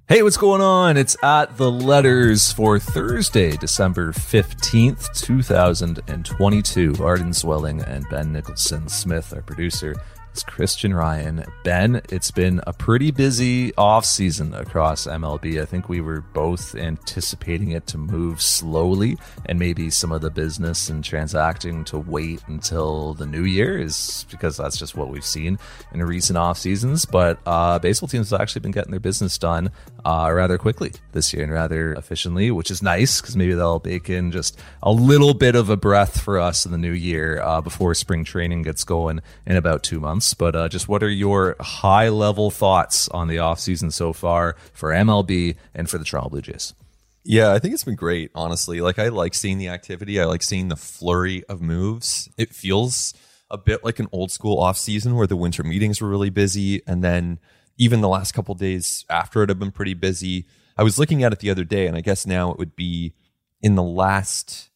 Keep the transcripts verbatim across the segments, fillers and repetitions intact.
Hey, what's going on? It's At The Letters for Thursday, December fifteenth, twenty twenty-two. Arden Zwelling and Ben Nicholson Smith, our producer, is Christian Ryan. Ben, it's been a pretty busy offseason across M L B. I think we were both anticipating it to move slowly and maybe some of the business and transacting to wait until the new year, is because that's just what we've seen in recent off seasons. But uh, baseball teams have actually been getting their business done uh, rather quickly this year and rather efficiently, which is nice because maybe they'll bake in just a little bit of a breath for us in the new year uh, before spring training gets going in about two months. But uh, just what are your high-level thoughts on the offseason so far for M L B and for the Toronto Blue Jays? Yeah, I think it's been great, honestly. Like, I like seeing the activity. I like seeing the flurry of moves. It feels a bit like an old school offseason where the winter meetings were really busy, and then even the last couple days after it have been pretty busy. I was looking at it the other day, and I guess now it would be in the last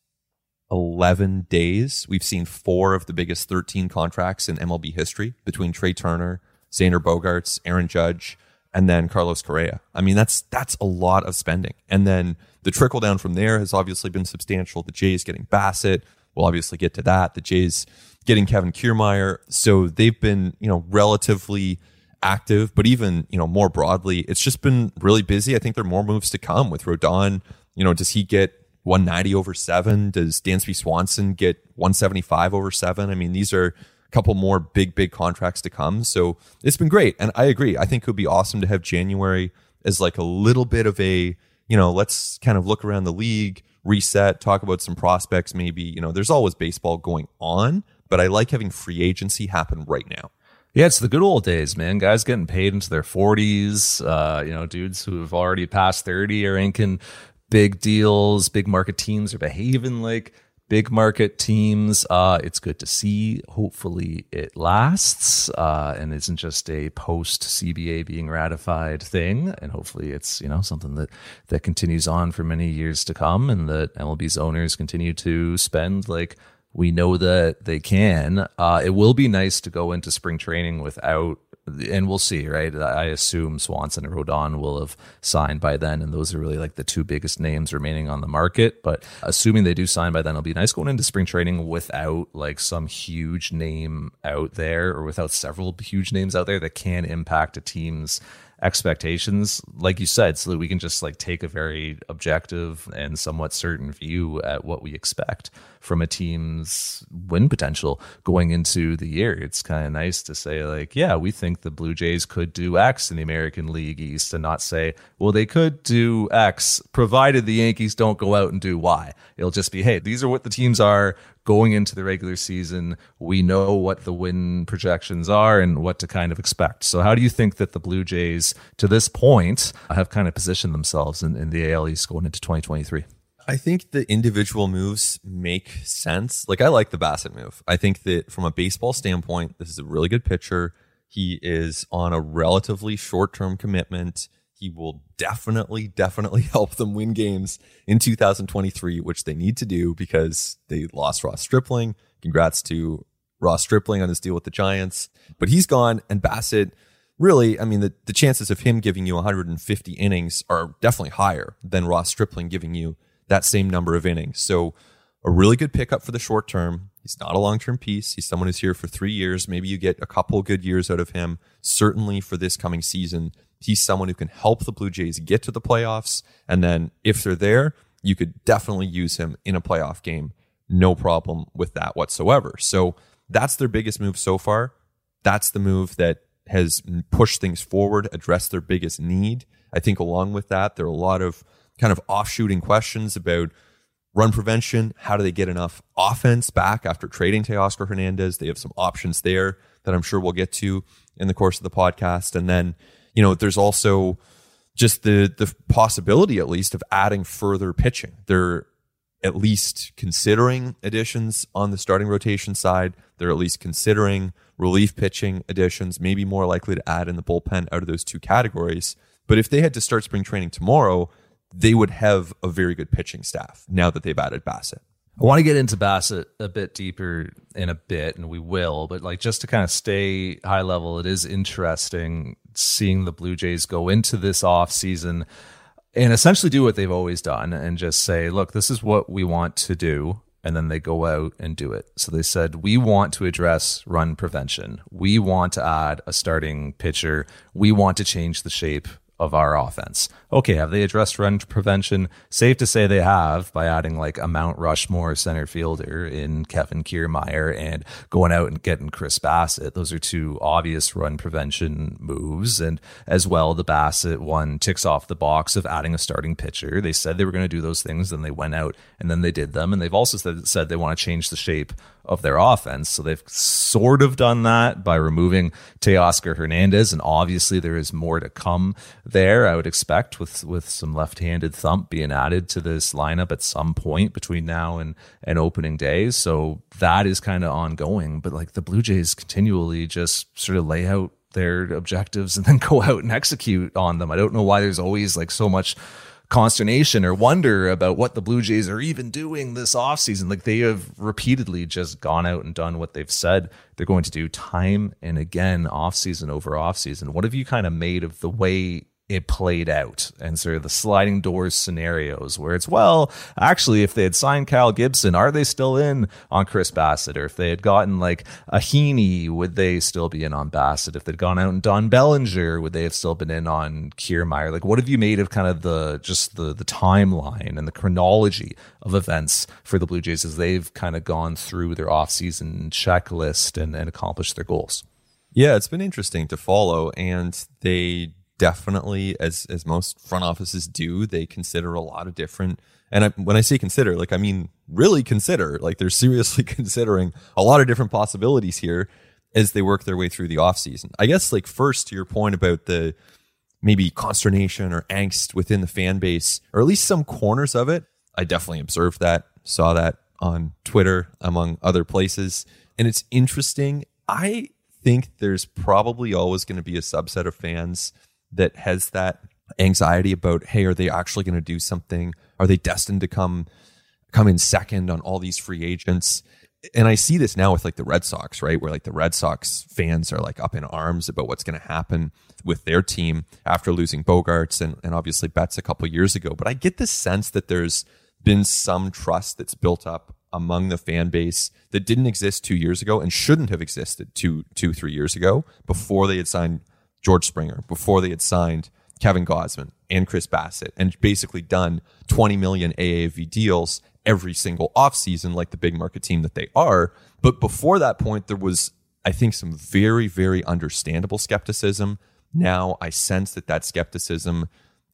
eleven days, we've seen four of the biggest thirteen contracts in M L B history between Trey Turner, Xander Bogaerts, Aaron Judge, and then Carlos Correa. I mean, that's that's a lot of spending. And then the trickle down from there has obviously been substantial. The Jays getting Bassett, we'll obviously get to that. The Jays getting Kevin Kiermaier. So they've been, you know, relatively active, but even, you know, more broadly, it's just been really busy. I think there are more moves to come with Rodon. You know, does he get one ninety over seven? Does Dansby Swanson get one seventy-five over seven? I mean, these are a couple more big, big contracts to come. So it's been great. And I agree. I think it would be awesome to have January as like a little bit of a, you know, let's kind of look around the league, reset, talk about some prospects. Maybe, you know, there's always baseball going on, but I like having free agency happen right now. Yeah, it's the good old days, man. Guys getting paid into their forties. Uh, you know, dudes who have already passed thirty are inking big deals. Big market teams are behaving like big market teams. Uh, it's good to see. Hopefully it lasts uh, and isn't just a post C B A being ratified thing. And hopefully it's, you know, something that, that continues on for many years to come, and that M L B's owners continue to spend like we know that they can. Uh, it will be nice to go into spring training without, and we'll see, right? I assume Swanson and Rodon will have signed by then, and those are really like the two biggest names remaining on the market. But assuming they do sign by then, it'll be nice going into spring training without like some huge name out there, or without several huge names out there that can impact a team's expectations, like you said, so that we can just like take a very objective and somewhat certain view at what we expect from a team's win potential going into the year. It's kind of nice to say like, yeah, we think the Blue Jays could do X in the American League East, and not say, well, they could do X provided the Yankees don't go out and do Y. It'll just be, hey, these are what the teams are going into the regular season. We know what the win projections are and what to kind of expect. So how do you think that the Blue Jays to this point have kind of positioned themselves in, in the A L East going into twenty twenty-three? I think the individual moves make sense. Like, I like the Bassett move. I think that from a baseball standpoint, this is a really good pitcher. He is on a relatively short-term commitment. He will definitely, definitely help them win games in two thousand twenty-three, which they need to do because they lost Ross Stripling. Congrats to Ross Stripling on his deal with the Giants. But he's gone, and Bassett, really, I mean, the, the chances of him giving you one hundred fifty innings are definitely higher than Ross Stripling giving you that same number of innings. So a really good pickup for the short term. He's not a long-term piece. He's someone who's here for three years. Maybe you get a couple good years out of him. Certainly for this coming season, he's someone who can help the Blue Jays get to the playoffs. And then if they're there, you could definitely use him in a playoff game. No problem with that whatsoever. So that's their biggest move so far. That's the move that has pushed things forward, addressed their biggest need. I think along with that, there are a lot of kind of offshooting questions about run prevention. How do they get enough offense back after trading Teoscar Hernandez? They have some options there that I'm sure we'll get to in the course of the podcast. And then, you know, there's also just the the possibility, at least, of adding further pitching. They're at least considering additions on the starting rotation side. They're at least considering relief pitching additions, maybe more likely to add in the bullpen out of those two categories. But if they had to start spring training tomorrow, they would have a very good pitching staff now that they've added Bassett. I want to get into Bassett a bit deeper in a bit, and we will, but like just to kind of stay high level, it is interesting seeing the Blue Jays go into this off season and essentially do what they've always done and just say, look, this is what we want to do. And then they go out and do it. So they said, we want to address run prevention. We want to add a starting pitcher. We want to change the shape of our offense. Okay, have they addressed run prevention? Safe to say they have, by adding like a Mount Rushmore center fielder in Kevin Kiermaier and going out and getting Chris Bassett. Those are two obvious run prevention moves. And as well, the Bassett one ticks off the box of adding a starting pitcher. They said they were going to do those things, then they went out and then they did them. And they've also said, said they want to change the shape of their offense. So they've sort of done that by removing Teoscar Hernandez. And obviously there is more to come there, I would expect, with, with some left-handed thump being added to this lineup at some point between now and, and opening day. So that is kind of ongoing. But like the Blue Jays continually just sort of lay out their objectives and then go out and execute on them. I don't know why there's always like so much consternation or wonder about what the Blue Jays are even doing this offseason. Like they have repeatedly just gone out and done what they've said they're going to do time and again, offseason over offseason. What have you kind of made of the way it played out and sort of the sliding doors scenarios where it's, well, actually, if they had signed Kyle Gibson, are they still in on Chris Bassett? Or if they had gotten like a Heaney, would they still be in on Bassett? If they'd gone out and done Bellinger, would they have still been in on Kiermaier? Like, what have you made of kind of the just the the timeline and the chronology of events for the Blue Jays as they've kind of gone through their offseason checklist and, and accomplished their goals? Yeah, it's been interesting to follow, and they definitely, as as most front offices do, they consider a lot of different, and I, when I say consider, like I mean really consider, like they're seriously considering a lot of different possibilities here as they work their way through the offseason. I guess, like, first to your point about the maybe consternation or angst within the fan base, or at least some corners of it, I definitely observed that, saw that on Twitter, among other places, and it's interesting. I think there's probably always going to be a subset of fans that has that anxiety about, hey, are they actually going to do something? Are they destined to come come in second on all these free agents? And I see this now with like the Red Sox, right? Where like the Red Sox fans are like up in arms about what's going to happen with their team after losing Bogarts and, and obviously Betts a couple years ago. But I get the sense that there's been some trust that's built up among the fan base that didn't exist two years ago and shouldn't have existed two, two, three years ago before they had signed George Springer, before they had signed Kevin Gausman and Chris Bassett and basically done twenty million A A V deals every single offseason like the big market team that they are. But before that point, there was, I think, some very, very understandable skepticism. Now I sense that that skepticism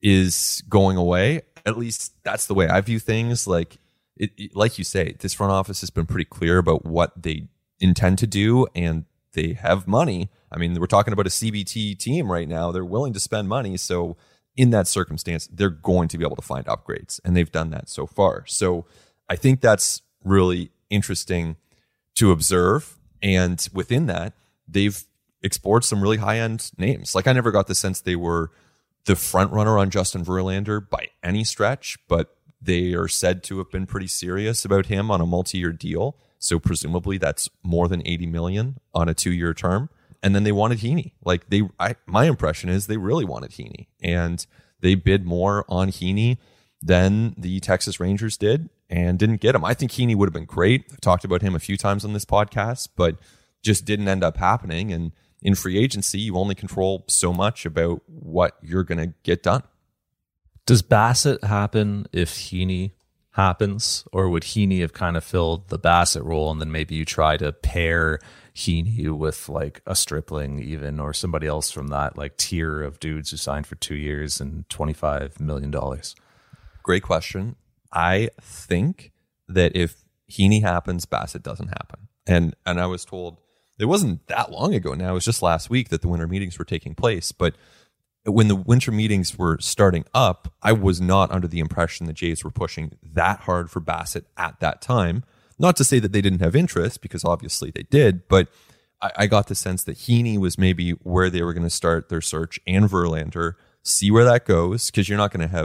is going away. At least that's the way I view things. Like, it, it, like you say, this front office has been pretty clear about what they intend to do, and they have money. I mean, we're talking about a C B T team right now. They're willing to spend money. So in that circumstance, they're going to be able to find upgrades, and they've done that so far. So I think that's really interesting to observe. And within that, they've explored some really high-end names. Like, I never got the sense they were the front runner on Justin Verlander by any stretch, but they are said to have been pretty serious about him on a multi-year deal. So presumably that's more than eighty million on a two-year term. And then they wanted Heaney. Like they, I, my impression is they really wanted Heaney, and they bid more on Heaney than the Texas Rangers did and didn't get him. I think Heaney would have been great. I've talked about him a few times on this podcast, but just didn't end up happening. And in free agency, you only control so much about what you're going to get done. Does Bassett happen if Heaney happens, or would Heaney have kind of filled the Bassett role, and then maybe you try to pair Heaney with like a Stripling even, or somebody else from that like tier of dudes who signed for two years and twenty-five million dollars? Great question. I think that if Heaney happens, Bassett doesn't happen. And and I was told, it wasn't that long ago now, it was just last week that the winter meetings were taking place, but when the winter meetings were starting up, I was not under the impression the Jays were pushing that hard for Bassett at that time. Not to say that they didn't have interest, because obviously they did, but I, I got the sense that Heaney was maybe where they were going to start their search, and Verlander, see where that goes, because you're not going to have,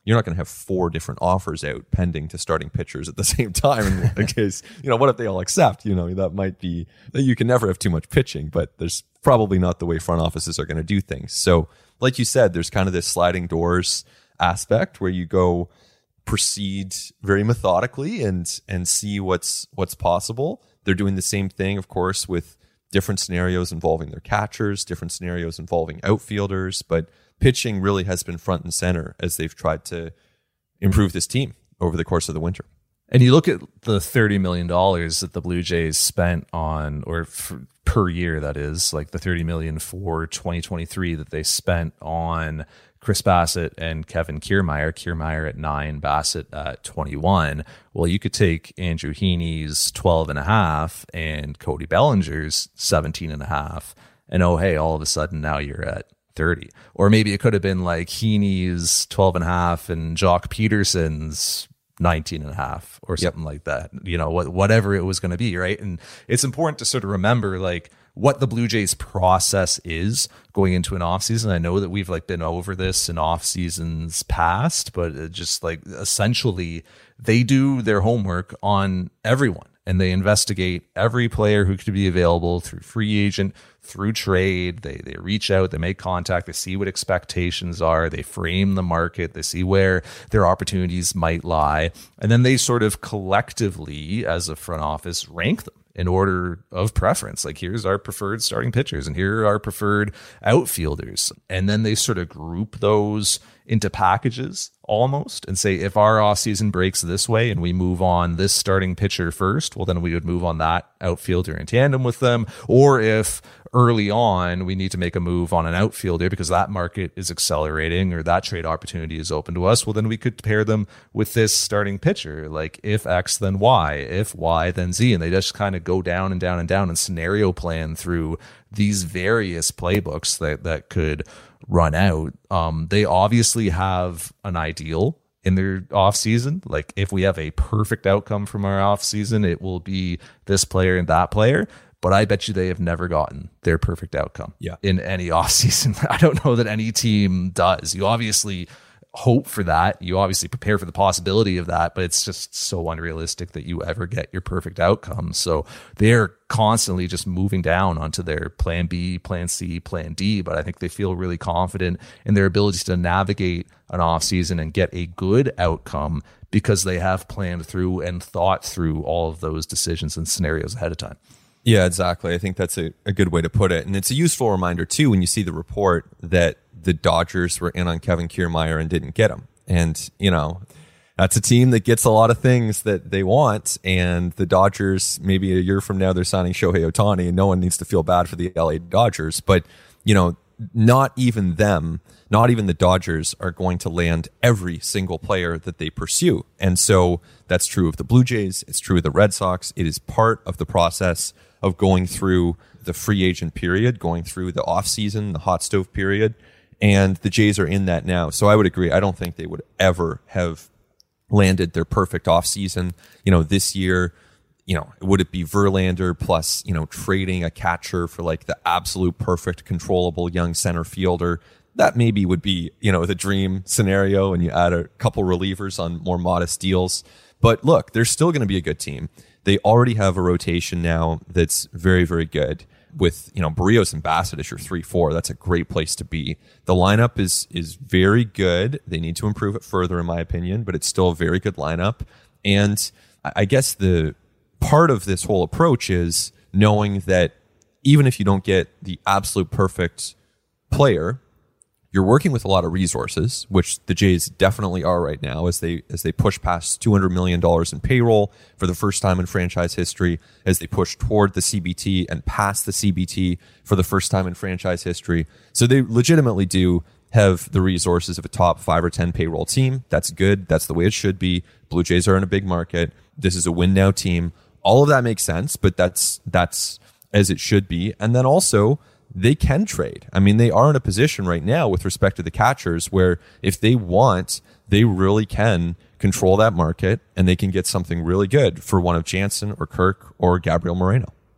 you're not going to have four different offers out pending to starting pitchers at the same time in case, you know, what if they all accept? You know, that might be, you can never have too much pitching, but there's probably not the way front offices are going to do things. So like you said, there's kind of this sliding doors aspect where you go proceed very methodically and and see what's what's possible. They're doing the same thing, of course, with different scenarios involving their catchers, different scenarios involving outfielders, but pitching really has been front and center as they've tried to improve this team over the course of the winter. And you look at the thirty million dollars that the Blue Jays spent on, or f- per year, that is, like the thirty million dollars for twenty twenty-three that they spent on Chris Bassitt and Kevin Kiermaier, Kiermaier at nine, Bassitt at twenty-one. Well, you could take Andrew Heaney's twelve and a half and Cody Bellinger's seventeen and a half. And oh, hey, all of a sudden now you're at thirty. Or maybe it could have been like Heaney's twelve and a half and Jock Peterson's nineteen and a half or something yep. like that, you know, what, whatever it was going to be. Right. And it's important to sort of remember like what the Blue Jays process is going into an off season. I know that we've like been over this in off seasons past, but it just like essentially they do their homework on everyone and they investigate every player who could be available through free agent, through trade. They they reach out, they make contact, they see what expectations are, they frame the market, they see where their opportunities might lie, and then they sort of collectively, as a front office, rank them in order of preference. Like, here's our preferred starting pitchers and here are our preferred outfielders. And then they sort of group those into packages almost and say, if our offseason breaks this way and we move on this starting pitcher first, well, then we would move on that outfielder in tandem with them. Or if early on we need to make a move on an outfielder because that market is accelerating or that trade opportunity is open to us, well, then we could pair them with this starting pitcher. Like, if X, then Y, if Y, then Z. And they just kind of go down and down and down and scenario plan through these various playbooks that, that could run out. Um, they obviously have an ideal in their off season. Like, if we have a perfect outcome from our off season, it will be this player and that player. But I bet you they have never gotten their perfect outcome yeah. in any offseason. I don't know that any team does. You obviously hope for that. You obviously prepare for the possibility of that, but it's just so unrealistic that you ever get your perfect outcome. So they're constantly just moving down onto their plan B, plan C, plan D. But I think they feel really confident in their ability to navigate an offseason and get a good outcome because they have planned through and thought through all of those decisions and scenarios ahead of time. Yeah, exactly. I think that's a, a good way to put it. And it's a useful reminder, too, when you see the report that the Dodgers were in on Kevin Kiermaier and didn't get him. And, you know, that's a team that gets a lot of things that they want. And the Dodgers, maybe a year from now, they're signing Shohei Ohtani, and no one needs to feel bad for the L A Dodgers. But, you know, not even them, not even the Dodgers are going to land every single player that they pursue. And so that's true of the Blue Jays. It's true of the Red Sox. It is part of the process of going through the free agent period, going through the offseason, the hot stove period. And the Jays are in that now. So I would agree. I don't think they would ever have landed their perfect offseason. You know, this year, you know, would it be Verlander plus, you know, trading a catcher for like the absolute perfect controllable young center fielder? That maybe would be, you know, the dream scenario, and you add a couple relievers on more modest deals. But look, they're still going to be a good team. They already have a rotation now that's very, very good. With, you know, Barrios and Bassitt as your three four, that's a great place to be. The lineup is is very good. They need to improve it further, in my opinion, but it's still a very good lineup. And I guess the part of this whole approach is knowing that even if you don't get the absolute perfect player, you're working with a lot of resources, which the Jays definitely are right now as they as they push past two hundred million dollars in payroll for the first time in franchise history, as they push toward the C B T and past the C B T for the first time in franchise history. So they legitimately do have the resources of a top five or ten payroll team. That's good. That's the way it should be. Blue Jays are in a big market. This is a win now team. All of that makes sense, but that's that's as it should be. And then also, they can trade. I mean, they are in a position right now with respect to the catchers where if they want, they really can control that market and they can get something really good for one of Jansen or Kirk or Gabriel Moreno.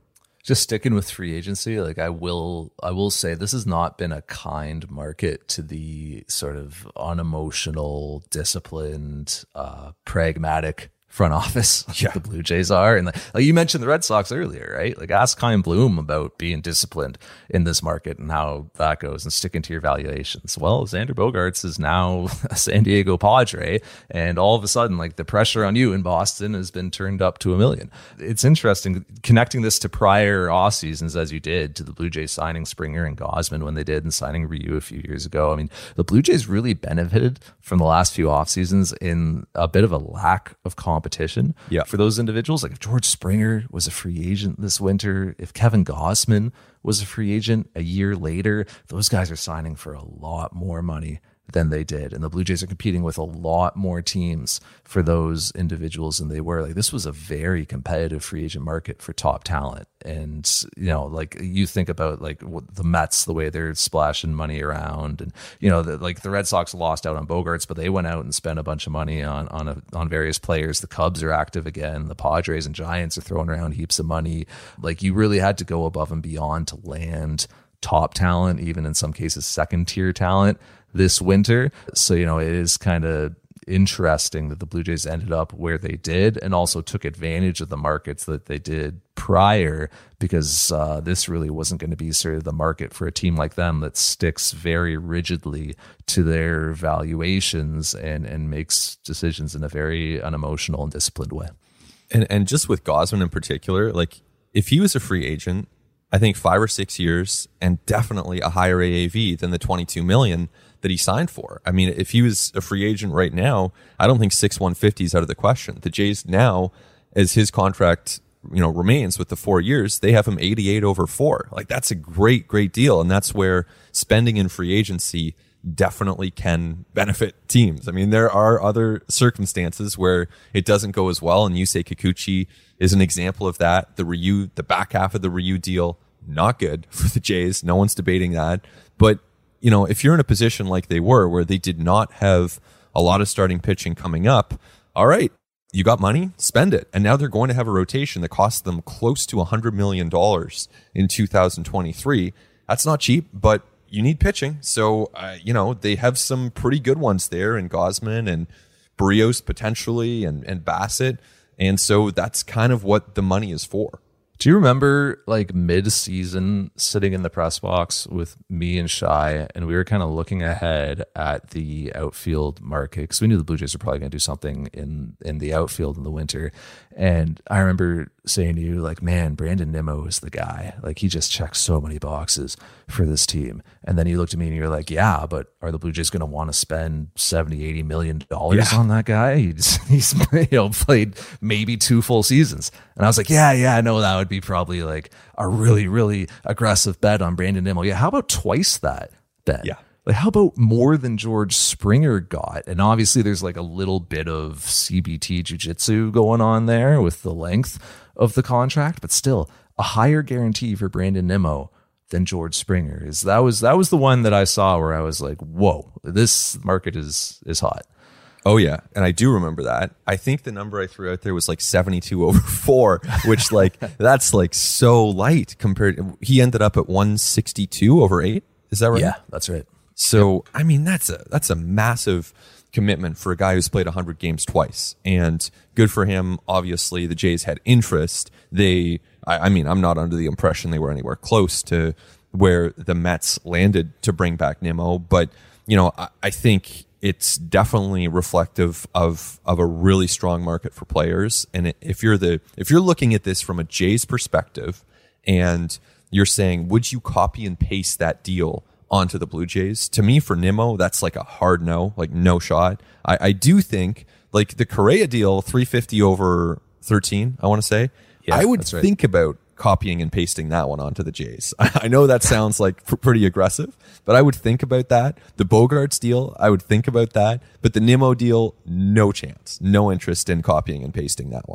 Just sticking with free agency, like I will, I will say this has not been a kind market to the sort of unemotional, disciplined, uh, pragmatic front office like Yeah. the Blue Jays are. And like, like you mentioned the Red Sox earlier, right? Like ask Chaim Bloom about being disciplined in this market and how that goes and sticking to your valuations. Well, Xander Bogaerts is now a San Diego Padre, and all of a sudden, like the pressure on you in Boston has been turned up to a million. It's interesting connecting this to prior off seasons as you did to the Blue Jays signing Springer and Gausman when they did and signing Ryu a few years ago. I mean, the Blue Jays really benefited from the last few off seasons in a bit of a lack of competition competition yeah. for those individuals. Like if George Springer was a free agent this winter, if Kevin Gausman was a free agent a year later, those guys are signing for a lot more money than they did. And the Blue Jays are competing with a lot more teams for those individuals than they were. Like this was a very competitive free agent market for top talent. And, you know, like you think about like the Mets, the way they're splashing money around, and, you know, the, like the Red Sox lost out on Bogaerts, but they went out and spent a bunch of money on, on, a, on various players. The Cubs are active again. The Padres and Giants are throwing around heaps of money. Like you really had to go above and beyond to land top talent, even in some cases, second tier talent this winter. So, you know, it is kind of interesting that the Blue Jays ended up where they did and also took advantage of the markets that they did prior, because uh, this really wasn't going to be sort of the market for a team like them that sticks very rigidly to their valuations and, and makes decisions in a very unemotional and disciplined way. And, and just with Gausman in particular, like if he was a free agent, I think five or six years and definitely a higher A A V than the twenty-two million that he signed for. I mean, if he was a free agent right now, I don't think six one fifty is out of the question. The Jays now, as his contract, you know, remains with the four years, they have him eighty-eight over four. Like that's a great, great deal. And that's where spending in free agency definitely can benefit teams. I mean, there are other circumstances where it doesn't go as well. And Yusei Kikuchi is an example of that. The Ryu, the back half of the Ryu deal, not good for the Jays. No one's debating that. But, you know, if you're in a position like they were, where they did not have a lot of starting pitching coming up, all right, you got money, spend it. And now they're going to have a rotation that costs them close to one hundred million dollars in two thousand twenty-three. That's not cheap, but you need pitching. So, uh, you know, they have some pretty good ones there in Gausman and Barrios potentially and, and Bassett. And so that's kind of what the money is for. Do you remember like mid-season sitting in the press box with me and Shai, and we were kind of looking ahead at the outfield market because we knew the Blue Jays were probably going to do something in, in the outfield in the winter. And I remember saying to you, like, man, Brandon Nimmo is the guy. Like, he just checks so many boxes for this team. And then you looked at me and you're like, yeah, but are the Blue Jays going to want to spend seventy, eighty million dollars Yeah. on that guy? He's, he's you know, played maybe two full seasons. And I was like, yeah, yeah, I know that would be probably like a really, really aggressive bet on Brandon Nimmo. Yeah, how about twice that bet? Yeah. Like, how about more than George Springer got? And obviously there's like a little bit of C B T jiu-jitsu going on there with the length of the contract, but still a higher guarantee for Brandon Nimmo than George Springer. Is that was that was the one that I saw where I was like, whoa, this market is is hot. Oh, yeah. And I do remember that. I think the number I threw out there was like seventy-two over four, which like that's like so light compared. He ended up at one sixty-two over eight. Is that right? Yeah, that's right. So, I mean, that's a that's a massive commitment for a guy who's played one hundred games twice. And good for him. Obviously, the Jays had interest. They, I, I mean, I'm not under the impression they were anywhere close to where the Mets landed to bring back Nimmo. But, you know, I, I think it's definitely reflective of of a really strong market for players. And if you're the if you're looking at this from a Jays perspective and you're saying, would you copy and paste that deal onto the Blue Jays? To me, for Nimmo, that's like a hard no, like no shot. I, I do think like the Correa deal, three fifty over thirteen, I want to say, Yeah, I would that's right. think about copying and pasting that one onto the Jays. I know that sounds like pr- pretty aggressive, but I would think about that. The Bogaerts deal, I would think about that. But the Nimmo deal, no chance, no interest in copying and pasting that one.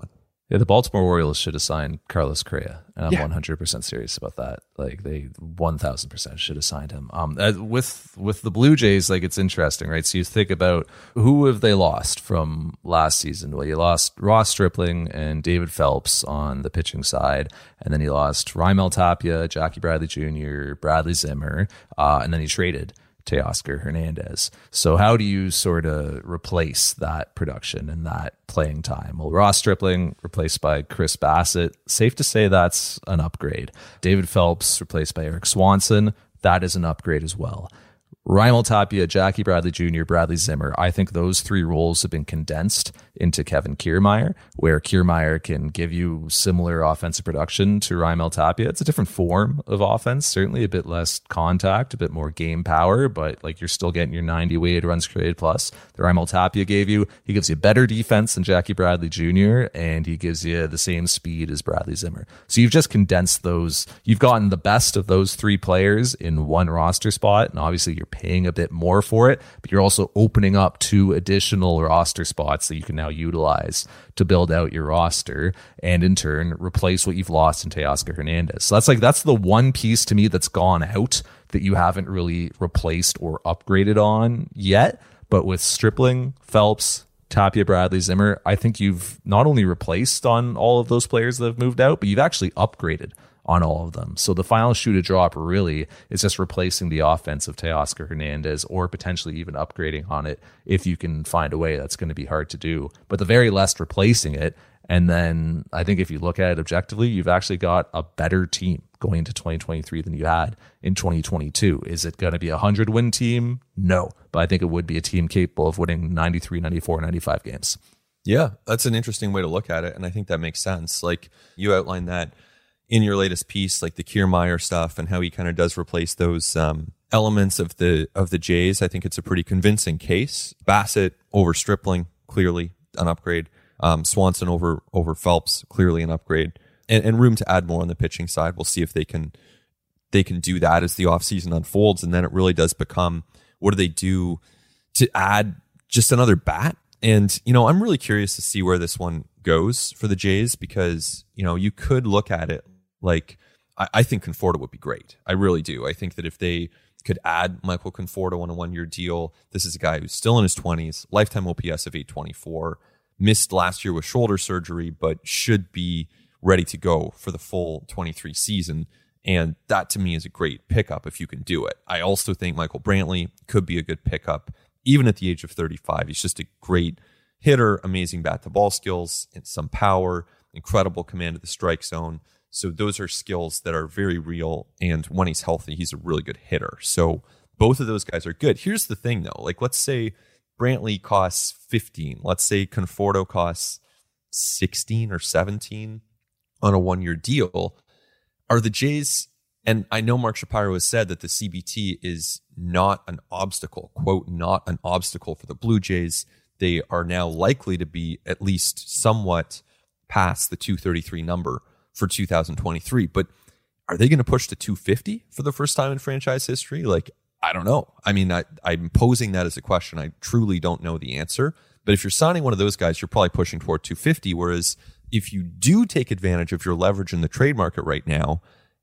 Yeah, the Baltimore Orioles should have signed Carlos Correa, and I'm Yeah. one hundred percent serious about that. Like they one thousand percent should have signed him. Um, as- with with the Blue Jays, like it's interesting, right? So you think about who have they lost from last season? Well, you lost Ross Stripling and David Phelps on the pitching side, and then you lost Raimel Tapia, Jackie Bradley Junior, Bradley Zimmer, uh, and then you traded Teoscar Hernandez. So how do you sort of replace that production and that playing time? Well, Ross Stripling replaced by Chris Bassett. Safe to say that's an upgrade. David Phelps replaced by Eric Swanson. That is an upgrade as well. Raimel Tapia, Jackie Bradley Junior, Bradley Zimmer. I think those three roles have been condensed into Kevin Kiermaier, where Kiermaier can give you similar offensive production to Raimel Tapia. It's a different form of offense, certainly a bit less contact, a bit more game power, but like you're still getting your ninety weighted runs created plus. The Raimel Tapia gave you, he gives you better defense than Jackie Bradley Junior, and he gives you the same speed as Bradley Zimmer. So you've just condensed those, you've gotten the best of those three players in one roster spot, and obviously you're paying a bit more for it, but you're also opening up two additional roster spots that you can now utilize to build out your roster and in turn replace what you've lost in Teoscar Hernandez. So that's like that's the one piece to me that's gone out that you haven't really replaced or upgraded on yet. But with Stripling, Phelps, Tapia, Bradley, Zimmer, I think you've not only replaced on all of those players that have moved out, but you've actually upgraded on all of them. So the final shoe to drop really is just replacing the offense of Teoscar Hernandez or potentially even upgrading on it if you can find a way. That's going to be hard to do. But the very least replacing it. And then I think if you look at it objectively, you've actually got a better team going into twenty twenty-three than you had in twenty twenty-two. Is it going to be a hundred-win team? No. But I think it would be a team capable of winning ninety-three, ninety-four, ninety-five games. Yeah, that's an interesting way to look at it. And I think that makes sense. Like you outlined that in your latest piece, like the Kiermaier stuff and how he kind of does replace those um, elements of the of the Jays. I think it's a pretty convincing case. Bassett over Stripling, clearly an upgrade. Um, Swanson over over Phelps, clearly an upgrade. And, and room to add more on the pitching side. We'll see if they can they can do that as the offseason unfolds. And then it really does become, what do they do to add just another bat? And, you know, I'm really curious to see where this one goes for the Jays because, you know, you could look at it like, I, I think Conforto would be great. I really do. I think that if they could add Michael Conforto on a one-year deal, this is a guy who's still in his twenties, lifetime O P S of eight twenty-four, missed last year with shoulder surgery, but should be ready to go for the full twenty-three season. And that to me is a great pickup if you can do it. I also think Michael Brantley could be a good pickup, even at the age of thirty-five. He's just a great hitter, amazing bat to ball skills, and some power, incredible command of the strike zone. So those are skills that are very real. And when he's healthy, he's a really good hitter. So both of those guys are good. Here's the thing though, like let's say Brantley costs fifteen. Let's say Conforto costs sixteen or seventeen on a one-year deal. Are the Jays, and I know Mark Shapiro has said that the C B T is not an obstacle, quote, not an obstacle for the Blue Jays. They are now likely to be at least somewhat past the two thirty-three number for two thousand twenty-three. But are they going to push to two fifty for the first time in franchise history? Like, I don't know. I mean, I, I'm posing that as a question. I truly don't know the answer. But if you're signing one of those guys, you're probably pushing toward two fifty. Whereas if you do take advantage of your leverage in the trade market right now,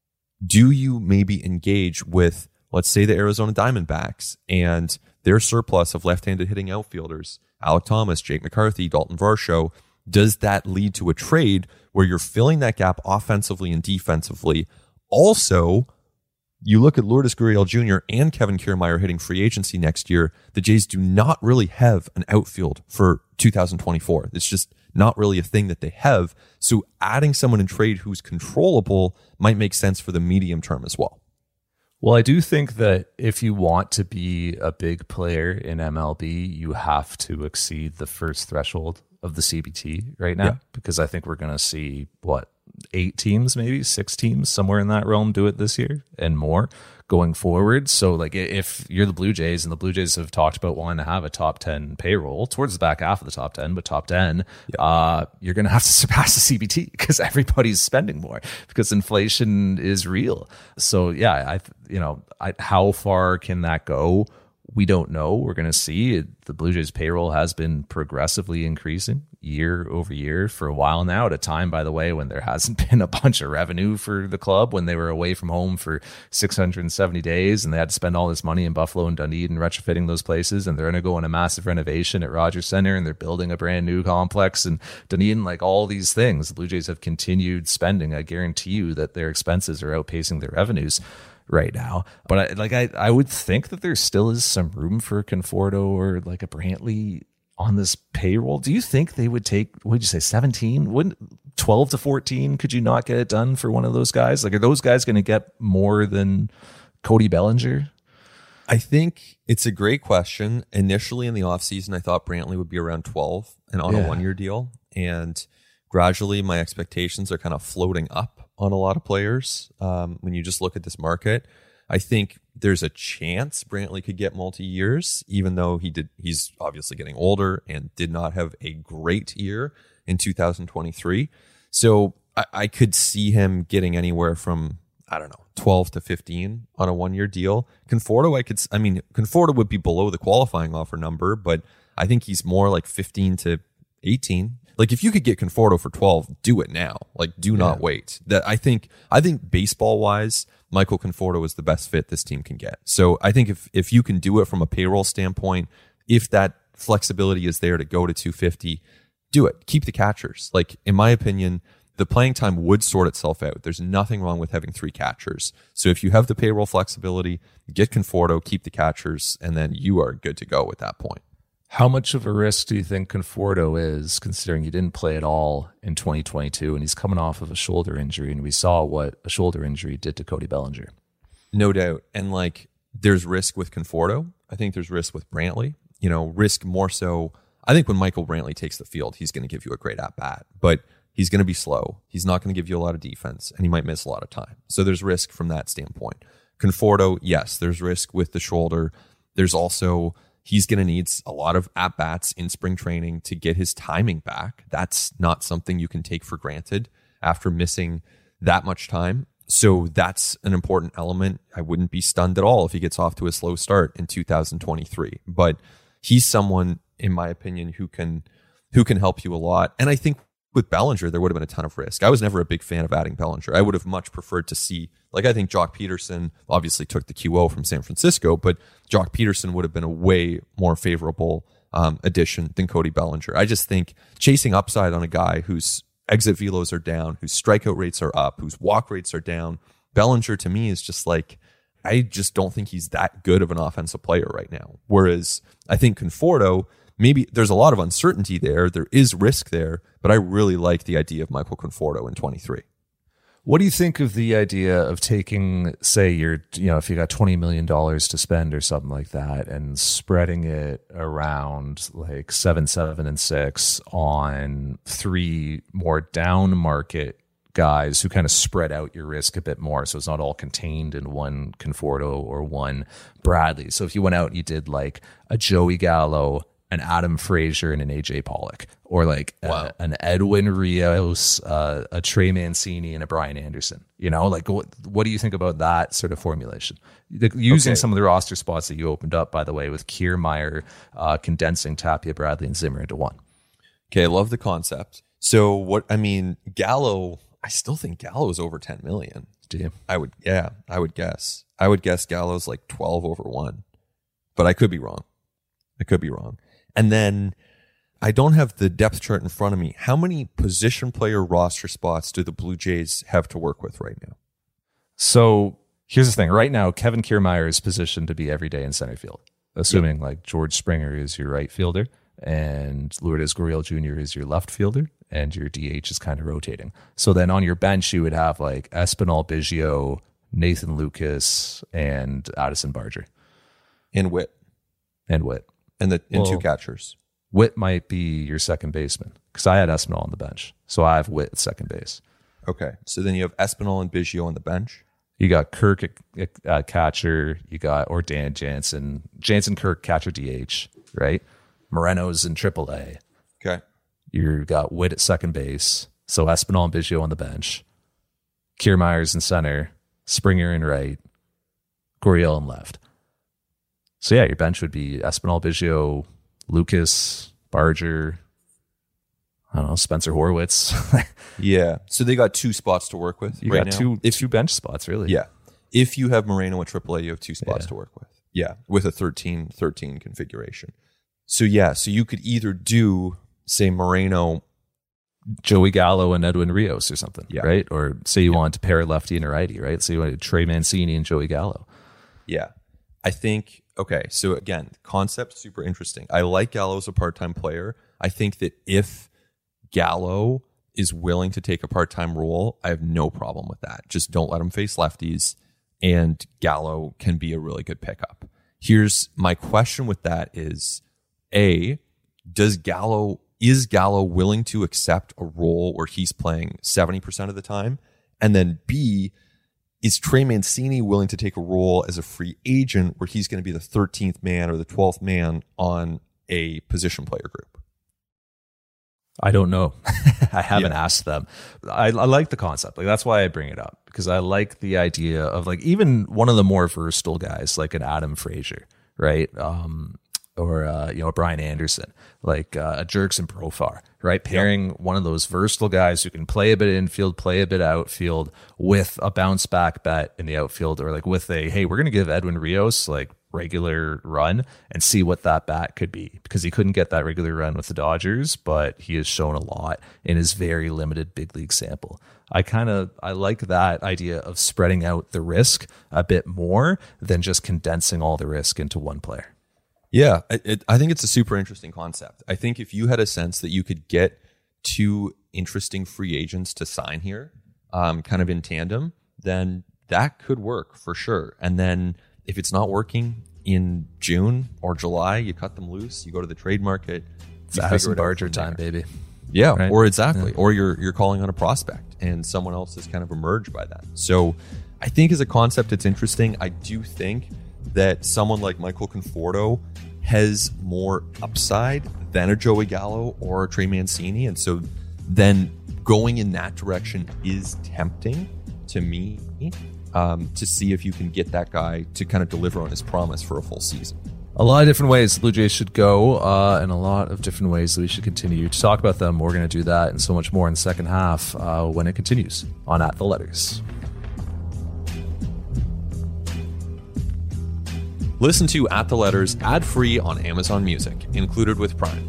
do you maybe engage with, let's say, the Arizona Diamondbacks and their surplus of left-handed hitting outfielders, Alek Thomas, Jake McCarthy, Dalton Varsho? Does that lead to a trade where you're filling that gap offensively and defensively? Also, you look at Lourdes Gurriel Junior and Kevin Kiermaier hitting free agency next year. The Jays do not really have an outfield for two thousand twenty-four. It's just not really a thing that they have. So adding someone in trade who's controllable might make sense for the medium term as well. Well, I do think that if you want to be a big player in M L B, you have to exceed the first threshold of the C B T right now, yeah. Because I think we're going to see, what, eight teams, maybe six teams, somewhere in that realm do it this year and more going forward. So like if you're the Blue Jays, and the Blue Jays have talked about wanting to have a top ten payroll towards the back half of the top ten, but top ten, yeah. uh, you're going to have to surpass the C B T because everybody's spending more because inflation is real. So yeah, I, you know, I, how far can that go? We don't know. We're going to see. The Blue Jays payroll has been progressively increasing year over year for a while now, at a time, by the way, when there hasn't been a bunch of revenue for the club, when they were away from home for six hundred seventy days and they had to spend all this money in Buffalo and Dunedin retrofitting those places, and they're going to go on a massive renovation at Rogers Centre, and they're building a brand new complex in Dunedin, like all these things. The Blue Jays have continued spending. I guarantee you that their expenses are outpacing their revenues right now. But I, like I, I would think that there still is some room for a Conforto or like a Brantley on this payroll. Do you think they would take, what did you say, seventeen? Wouldn't twelve to fourteen? Could you not get it done for one of those guys? Like, are those guys going to get more than Cody Bellinger? I think it's a great question. Initially in the offseason, I thought Brantley would be around twelve and on yeah. a one-year deal. And gradually my expectations are kind of floating up on a lot of players. Um, when you just look at this market, I think there's a chance Brantley could get multi-years, even though he did. He's obviously getting older and did not have a great year in two thousand twenty-three. So I, I could see him getting anywhere from, I don't know, twelve to fifteen on a one-year deal. Conforto, I could, I mean, Conforto would be below the qualifying offer number, but I think he's more like fifteen to eighteen. Like, if you could get Conforto for twelve, do it now. Like, do yeah. not wait. That I think I think baseball wise, Michael Conforto is the best fit this team can get. So I think if if you can do it from a payroll standpoint, if that flexibility is there to go to two fifty, do it. Keep the catchers. Like, in my opinion, the playing time would sort itself out. There's nothing wrong with having three catchers. So if you have the payroll flexibility, get Conforto, keep the catchers, and then you are good to go at that point. How much of a risk do you think Conforto is, considering he didn't play at all in twenty twenty-two and he's coming off of a shoulder injury, and we saw what a shoulder injury did to Cody Bellinger? No doubt. And like, there's risk with Conforto. I think there's risk with Brantley. You know, risk more so. I think when Michael Brantley takes the field, he's going to give you a great at bat, but he's going to be slow. He's not going to give you a lot of defense, and he might miss a lot of time. So there's risk from that standpoint. Conforto, yes, there's risk with the shoulder. There's also, he's going to need a lot of at-bats in spring training to get his timing back. That's not something you can take for granted after missing that much time. So that's an important element. I wouldn't be stunned at all if he gets off to a slow start in two thousand twenty-three. But he's someone, in my opinion, who can who can help you a lot. And I think with Bellinger, there would have been a ton of risk. I was never a big fan of adding Bellinger. I would have much preferred to see, like, I think Jock Peterson obviously took the Q O from San Francisco, but Jock Peterson would have been a way more favorable um, addition than Cody Bellinger. I just think chasing upside on a guy whose exit velos are down, whose strikeout rates are up, whose walk rates are down, Bellinger to me is just like, I just don't think he's that good of an offensive player right now. Whereas I think Conforto, maybe there's a lot of uncertainty there. There is risk there, but I really like the idea of Michael Conforto in twenty-three. What do you think of the idea of taking, say, you're, you know, if you got twenty million dollars to spend or something like that, and spreading it around like seven, seven, and six on three more down market guys who kind of spread out your risk a bit more, so it's not all contained in one Conforto or one Bradley. So if you went out and you did like a Joey Gallo, an Adam Frazier, and an A J Pollock, or like wow. a, an Edwin Rios, uh, a Trey Mancini, and a Brian Anderson, you know, like what, what do you think about that sort of formulation? Using okay. some of the roster spots that you opened up, by the way, with Kiermaier, uh, condensing Tapia, Bradley, and Zimmer into one. Okay, I love the concept. So what, I mean, Gallo, I still think Gallo is over ten million. Do you? I would, yeah, I would guess. I would guess Gallo's like twelve over one, but I could be wrong. I could be wrong. And then I don't have the depth chart in front of me. How many position player roster spots do the Blue Jays have to work with right now? So here's the thing. Right now, Kevin Kiermaier is positioned to be every day in center field, assuming yep. like George Springer is your right fielder and Lourdes Gurriel Junior is your left fielder, and your D H is kind of rotating. So then on your bench, you would have like Espinal, Biggio, Nathan Lucas, and Addison Barger. And Witt. And Witt. And the and well, two catchers. Witt might be your second baseman, because I had Espinal on the bench. So I have Witt at second base. Okay. So then you have Espinal and Biggio on the bench. You got Kirk at uh, catcher. You got, or Dan Jansen. Jansen, Kirk, catcher, D H, right? Moreno's in triple A. Okay. You got Witt at second base. So Espinal and Biggio on the bench. Kiermaier's in center. Springer in right. Gurriel in left. So yeah, your bench would be Espinal, Biggio, Lucas, Barger, I don't know, Spencer Horwitz. Yeah. So they got two spots to work with You right got now. two If two bench spots, really. Yeah. If you have Moreno at triple A, you have two spots Yeah. to work with. Yeah. With a thirteen thirteen configuration. So, yeah. So you could either do, say, Moreno. Joey Gallo and Edwin Rios or something, Yeah. right? Or say you want to pair a lefty and a righty, right? So you want Trey Mancini and Joey Gallo. Yeah. I think, okay. So, again, concept super interesting. I like Gallo as a part time player. I think that if Gallo is willing to take a part time role, I have no problem with that. Just don't let him face lefties, and Gallo can be a really good pickup. Here's my question with that is, A, does Gallo, is Gallo willing to accept a role where he's playing seventy percent of the time? And then B, is Trey Mancini willing to take a role as a free agent where he's going to be the thirteenth man or the twelfth man on a position player group? I don't know. I haven't Yeah. asked them. I, I like the concept. Like that's why I bring it up, because I like the idea of like even one of the more versatile guys, like an Adam Frazier, right? Um, or uh, you know, Brian Anderson, like uh, a Jerkson Profar, right? Pairing one of those versatile guys who can play a bit infield, play a bit outfield, with a bounce back bet in the outfield, or like with a hey, we're going to give Edwin Rios like regular run and see what that bat could be, because he couldn't get that regular run with the Dodgers, but he has shown a lot in his very limited big league sample. I kind of I like that idea of spreading out the risk a bit more than just condensing all the risk into one player. Yeah, it, it, I think it's a super interesting concept. I think if you had a sense that you could get two interesting free agents to sign here, um, kind of in tandem, then that could work for sure. And then if it's not working in June or July, you cut them loose, you go to the trade market. It's Addison Barger time, baby. Yeah, Right? or exactly. Yeah. Or you're you're calling on a prospect and someone else has kind of emerged by that. So I think as a concept, it's interesting. I do think that someone like Michael Conforto has more upside than a Joey Gallo or a Trey Mancini. And so then going in that direction is tempting to me, um, to see if you can get that guy to kind of deliver on his promise for a full season. A lot of different ways the Blue Jays should go, uh, and a lot of different ways that we should continue to talk about them. We're going to do that and so much more in the second half uh, when it continues on At the Letters. Listen to At the Letters ad-free on Amazon Music, included with Prime.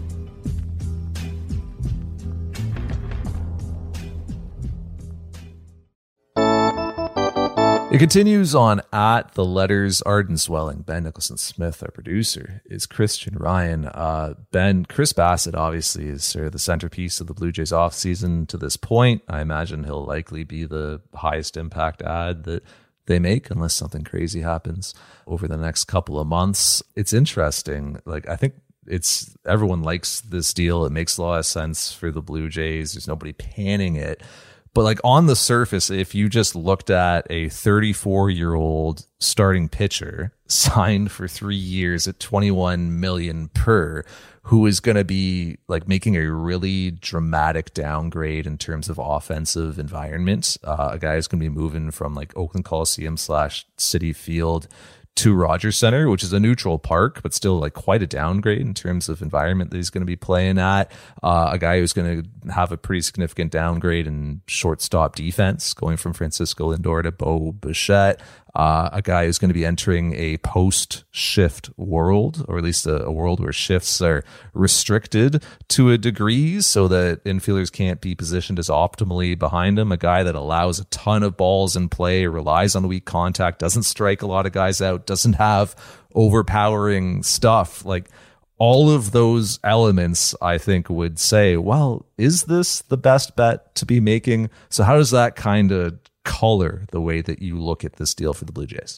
It continues on At the Letters. Arden Swelling, Ben Nicholson Smith, our producer, is Christian Ryan. Uh, Ben, Chris Bassett obviously is sort of the centerpiece of the Blue Jays offseason to this point. I imagine he'll likely be the highest impact ad that they make unless something crazy happens over the next couple of months. It's interesting. Like, I think it's everyone likes this deal. It makes a lot of sense for the Blue Jays. There's nobody panning it. But like on the surface, if you just looked at a thirty-four year old starting pitcher signed for three years at twenty-one million per, who is going to be like making a really dramatic downgrade in terms of offensive environment, uh, a guy who's going to be moving from like Oakland Coliseum slash City Field to Rogers Center, which is a neutral park, but still like quite a downgrade in terms of environment that he's going to be playing at. Uh, a guy who's going to have a pretty significant downgrade in shortstop defense, going from Francisco Lindor to Bo Bichette. Uh, a guy who's going to be entering a post-shift world, or at least a, a world where shifts are restricted to a degree so that infielders can't be positioned as optimally behind him. A guy that allows a ton of balls in play, relies on weak contact, doesn't strike a lot of guys out, doesn't have overpowering stuff. Like all of those elements, I think, would say, well, is this the best bet to be making? So how does that kind of color the way that you look at this deal for the Blue Jays?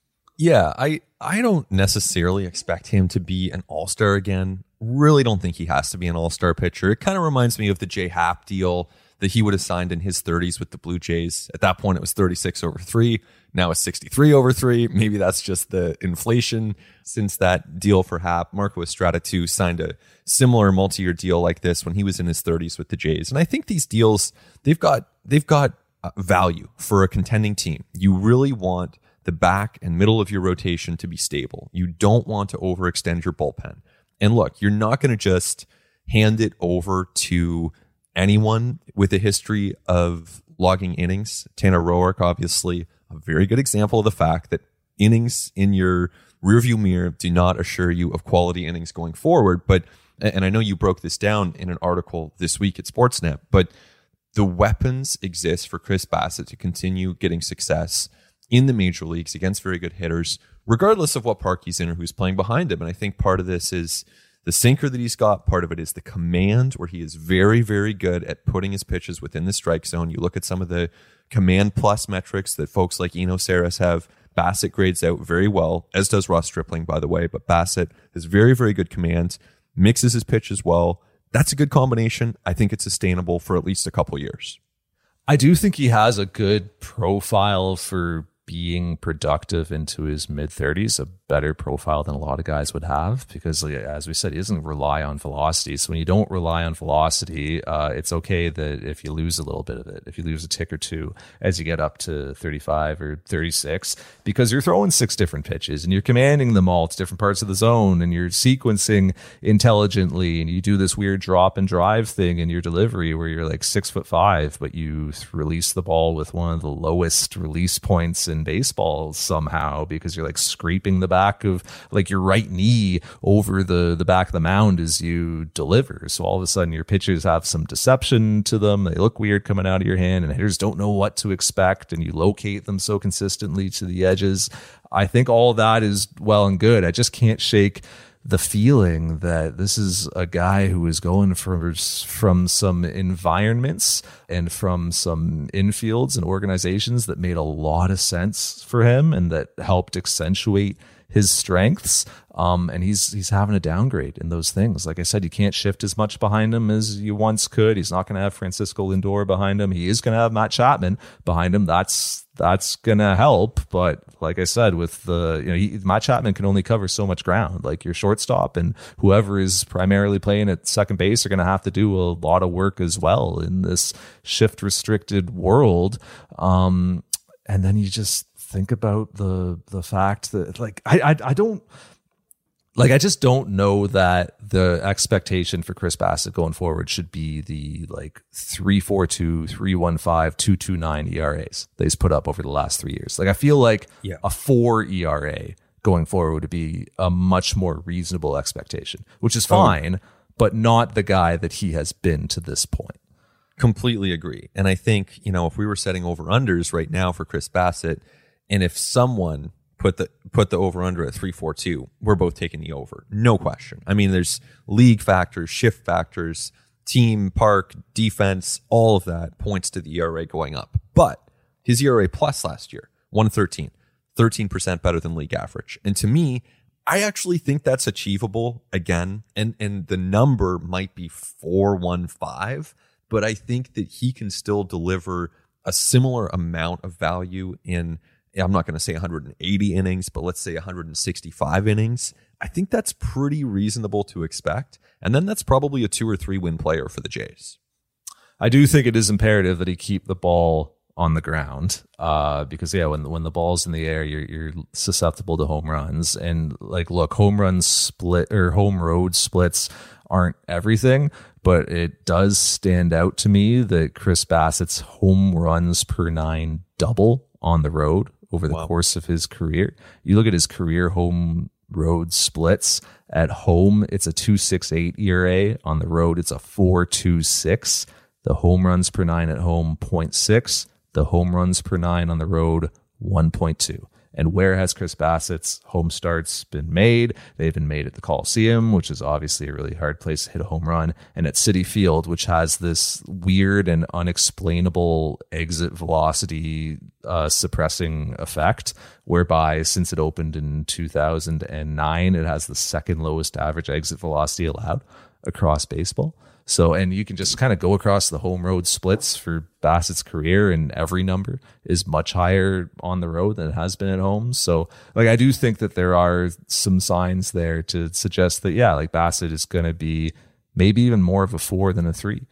Yeah, I, I don't necessarily expect him to be an all-star again. Really don't think he has to be an all-star pitcher. It kind of reminds me of the J Happ deal that he would have signed in his thirties with the Blue Jays. At that point, it was thirty-six over three. Now it's sixty-three over three. Maybe that's just the inflation since that deal for Happ. Marco Estrada, too, signed a similar multi-year deal like this when he was in his thirties with the Jays. And I think these deals, they've got they've got uh, value for a contending team. You really want the back and middle of your rotation to be stable. You don't want to overextend your bullpen. And look, you're not going to just hand it over to anyone with a history of logging innings. Tanner Roark, obviously, a very good example of the fact that innings in your rearview mirror do not assure you of quality innings going forward. But, and I know you broke this down in an article this week at Sportsnet, but the weapons exist for Chris Bassitt to continue getting success in the major leagues against very good hitters, regardless of what park he's in or who's playing behind him. And I think part of this is the sinker that he's got. Part of it is the command, where he is very, very good at putting his pitches within the strike zone. You look at some of the command plus metrics that folks like Eno Saris have. Bassitt grades out very well, as does Ross Stripling, by the way. But Bassitt has very, very good command, mixes his pitches well. That's a good combination. I think it's sustainable for at least a couple years. I do think he has a good profile for being productive into his mid thirties, a better profile than a lot of guys would have, because like, as we said, he doesn't rely on velocity. So when you don't rely on velocity, uh, it's okay that if you lose a little bit of it, if you lose a tick or two as you get up to thirty-five or thirty-six, because you're throwing six different pitches and you're commanding them all to different parts of the zone and you're sequencing intelligently, and you do this weird drop and drive thing in your delivery where you're like six foot five, but you release the ball with one of the lowest release points in baseball somehow, because you're like scraping the back of like your right knee over the the back of the mound as you deliver. So all of a sudden your pitches have some deception to them. They look weird coming out of your hand, and hitters don't know what to expect, and you locate them so consistently to the edges. I think all of that is well and good. I just can't shake the feeling that this is a guy who is going from, from some environments and from some infields and organizations that made a lot of sense for him and that helped accentuate his strengths. Um, and he's he's having a downgrade in those things. Like I said, you can't shift as much behind him as you once could. He's not going to have Francisco Lindor behind him. He is going to have Matt Chapman behind him. That's that's going to help. But like I said, with the you know he, Matt Chapman can only cover so much ground. Like your shortstop and whoever is primarily playing at second base are going to have to do a lot of work as well in this shift restricted world. Um, and then you just think about the the fact that like I I, I don't. Like, I just don't know that the expectation for Chris Bassitt going forward should be the like three point four two, three point one five, two point two nine E R As that he's put up over the last three years. Like, I feel like yeah. a four E R A going forward would be a much more reasonable expectation, which is fine, oh. but not the guy that he has been to this point. Completely agree. And I think, you know, if we were setting over-unders right now for Chris Bassitt, and if someone put the put the over under at three point four two, we're both taking the over, no question. I mean, there's league factors, shift factors, team, park, defense, all of that points to the E R A going up. But his E R A plus last year, one thirteen, thirteen percent better than league average. And to me, I actually think that's achievable again. And and the number might be four one five, but I think that he can still deliver a similar amount of value in, I'm not going to say one hundred eighty innings, but let's say one hundred sixty-five innings. I think that's pretty reasonable to expect. And then that's probably a two or three win player for the Jays. I do think it is imperative that he keep the ball on the ground uh, because, yeah, when when the ball's in the air, you're, you're susceptible to home runs. And like, look, home run split or home road splits aren't everything, but it does stand out to me that Chris Bassitt's home runs per nine double on the road over the wow. course of his career. You look at his career home road splits. At home, it's a two point six eight E R A. On the road, it's a four point two six. The home runs per nine at home, zero point six. The home runs per nine on the road, one point two. And where has Chris Bassitt's home starts been made? They've been made at the Coliseum, which is obviously a really hard place to hit a home run, and at Citi Field, which has this weird and unexplainable exit velocity uh, suppressing effect, whereby since it opened in two thousand nine, it has the second lowest average exit velocity allowed across baseball. So, and you can just kind of go across the home road splits for Bassitt's career, and every number is much higher on the road than it has been at home. So, like, I do think that there are some signs there to suggest that, yeah, like Bassitt is going to be maybe even more of a four than a three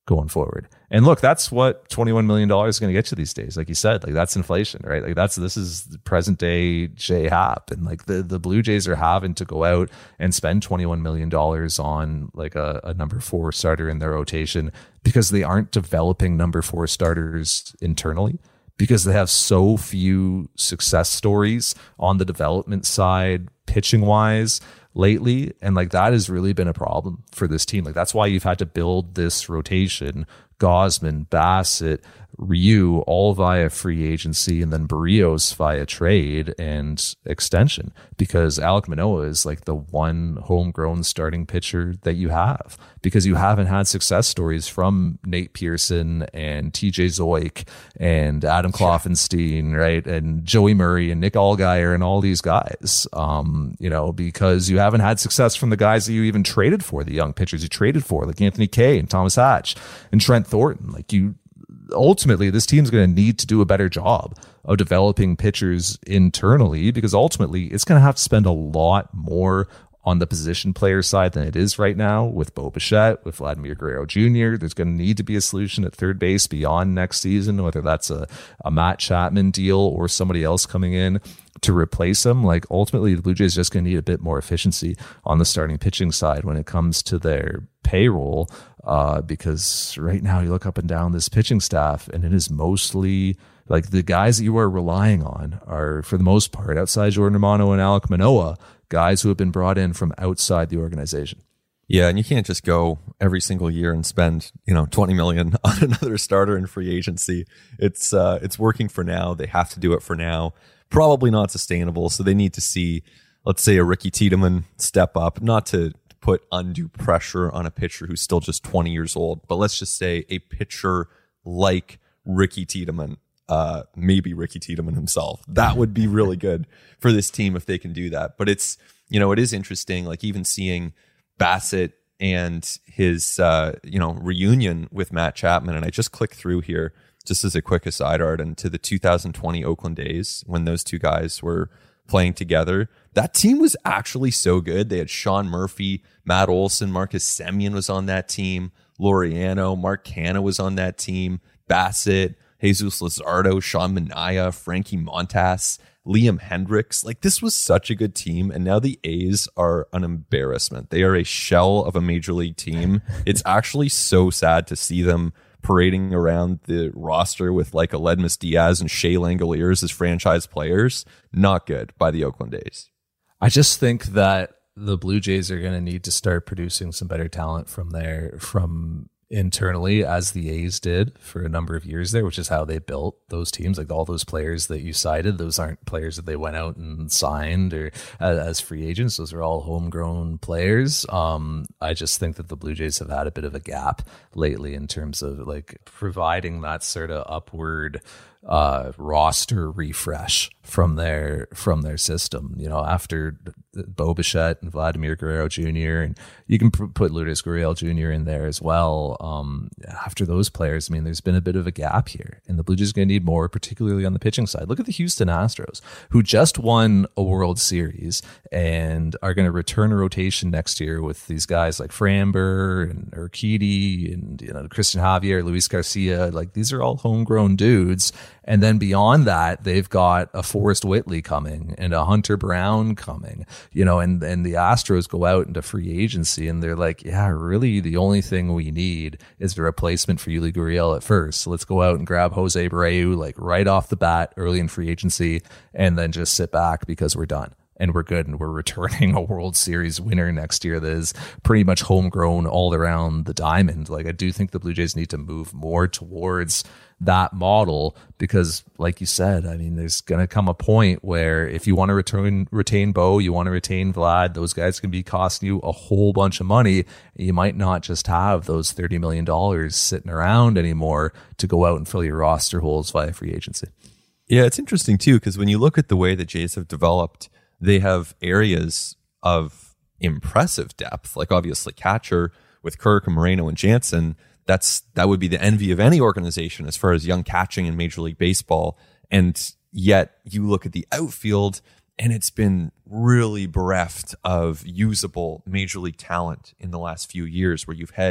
going forward. And look, that's what twenty-one million dollars is going to get you these days. Like you said, like that's inflation, right? Like that's, this is the present day J Happ. And like the, the Blue Jays are having to go out and spend twenty-one million dollars on like a, a number four starter in their rotation because they aren't developing number four starters internally, because they have so few success stories on the development side, pitching wise, lately. And like that has really been a problem for this team. Like that's why you've had to build this rotation: Gausman, Bassett, Ryu, all via free agency, and then Barrios via trade and extension, because Alek Manoah is like the one homegrown starting pitcher that you have, because you haven't had success stories from Nate Pearson and T J Zoik and Adam Kloffenstein, right? And Joey Murray and Nick Allgaier and all these guys, um, you know, because you haven't had success from the guys that you even traded for, the young pitchers you traded for, like Anthony Kay and Thomas Hatch and Trent Thornton. Like you, ultimately, this team's going to need to do a better job of developing pitchers internally, because ultimately it's going to have to spend a lot more on the position player side than it is right now with Bo Bichette, with Vladimir Guerrero Junior There's going to need to be a solution at third base beyond next season, whether that's a, a Matt Chapman deal or somebody else coming in to replace him. Like ultimately, the Blue Jays are just going to need a bit more efficiency on the starting pitching side when it comes to their payroll, uh, because right now you look up and down this pitching staff and it is mostly like the guys that you are relying on are, for the most part, outside Jordan Romano and Alek Manoah, guys who have been brought in from outside the organization. Yeah, and you can't just go every single year and spend, you know, twenty million on another starter in free agency. It's uh, it's working for now. They have to do it for now. Probably not sustainable. So they need to see, let's say, a Ricky Tiedemann step up, not to put undue pressure on a pitcher who's still just twenty years old, but let's just say a pitcher like Ricky Tiedemann, uh, maybe Ricky Tiedemann himself. That would be really good for this team if they can do that. But it's, you know, it is interesting, like even seeing Bassett and his, uh, you know, reunion with Matt Chapman. And I just clicked through here just as a quick aside, Arden, to the two thousand twenty Oakland A's when those two guys were playing together. That team was actually so good. They had Sean Murphy, Matt Olson, Marcus Semien was on that team, Laureano, Mark Canha was on that team, Bassett, Jesus Luzardo, Sean Manaea, Frankie Montas, Liam Hendricks. Like, this was such a good team, and now the A's are an embarrassment. They are a shell of a major league team. It's actually so sad to see them parading around the roster with like Aledmus Diaz and Shea Langoliers as franchise players. Not good by the Oakland A's. I just think that the Blue Jays are going to need to start producing some better talent from there, from internally, as the A's did for a number of years there, which is how they built those teams. Like all those players that you cited, those aren't players that they went out and signed or uh, as free agents. Those are all homegrown players. Um, I just think that the Blue Jays have had a bit of a gap lately in terms of like providing that sort of upward uh, roster refresh from their from their system. You know, after Bo Bichette and Vladimir Guerrero Junior, and you can p- put Lourdes Gurriel Junior in there as well. Um, after those players, I mean, there's been a bit of a gap here, and the Blue Jays are going to need more, particularly on the pitching side. Look at the Houston Astros, who just won a World Series and are going to return a rotation next year with these guys like Framber and Urquidy and, you know, Christian Javier, Luis Garcia. Like, these are all homegrown dudes. And then beyond that, they've got a Forrest Whitley coming and a Hunter Brown coming, you know, and, and the Astros go out into free agency and they're like, yeah, really the only thing we need is the replacement for Yuli Gurriel at first. So let's go out and grab Jose Abreu like right off the bat early in free agency and then just sit back because we're done. And we're good, and we're returning a World Series winner next year that is pretty much homegrown all around the diamond. Like, I do think the Blue Jays need to move more towards that model because, like you said, I mean, there's going to come a point where if you want to return, retain Bo, you want to retain Vlad, those guys can be costing you a whole bunch of money. You might not just have those thirty million dollars sitting around anymore to go out and fill your roster holes via free agency. Yeah, it's interesting, too, because when you look at the way the Jays have developed, they have areas of impressive depth, like obviously catcher with Kirk and Moreno and Jansen. That's that would be the envy of any organization as far as young catching in Major League Baseball. And yet you look at the outfield and it's been really bereft of usable Major League talent in the last few years, where you've had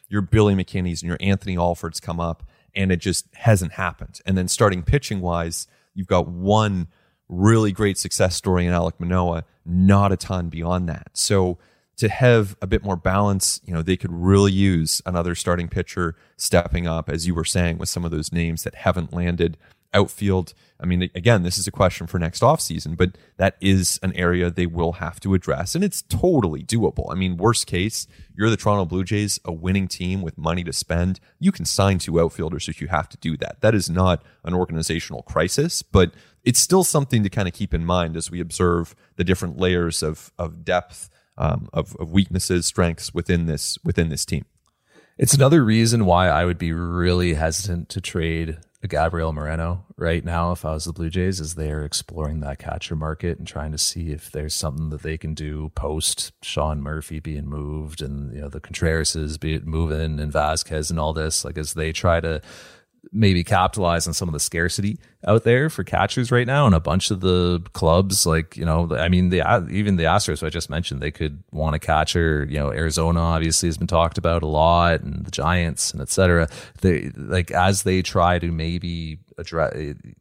your Billy McKinney's and your Anthony Alfords come up, and it just hasn't happened. And then starting pitching wise, you've got one really great success story in Alek Manoah, not a ton beyond that. So to have a bit more balance, you know, they could really use another starting pitcher stepping up, as you were saying, with some of those names that haven't landed. Outfield, I mean, again, this is a question for next offseason, but that is an area they will have to address, and it's totally doable. I mean, worst case, you're the Toronto Blue Jays, a winning team with money to spend. You can sign two outfielders if you have to do that. That is not an organizational crisis, but it's still something to kind of keep in mind as we observe the different layers of of depth, um, of, of weaknesses, strengths within this within this team. It's another reason why I would be really hesitant to trade a Gabriel Moreno right now if I was the Blue Jays, as they're exploring that catcher market and trying to see if there's something that they can do post Sean Murphy being moved and, you know, the Contrerases be it moving and Vasquez and all this, like as they try to maybe capitalize on some of the scarcity out there for catchers right now. And a bunch of the clubs, like, you know, I mean, the even the Astros, who I just mentioned, they could want a catcher. You know, Arizona obviously has been talked about a lot, and the Giants and et cetera. They, like, as they try to maybe address,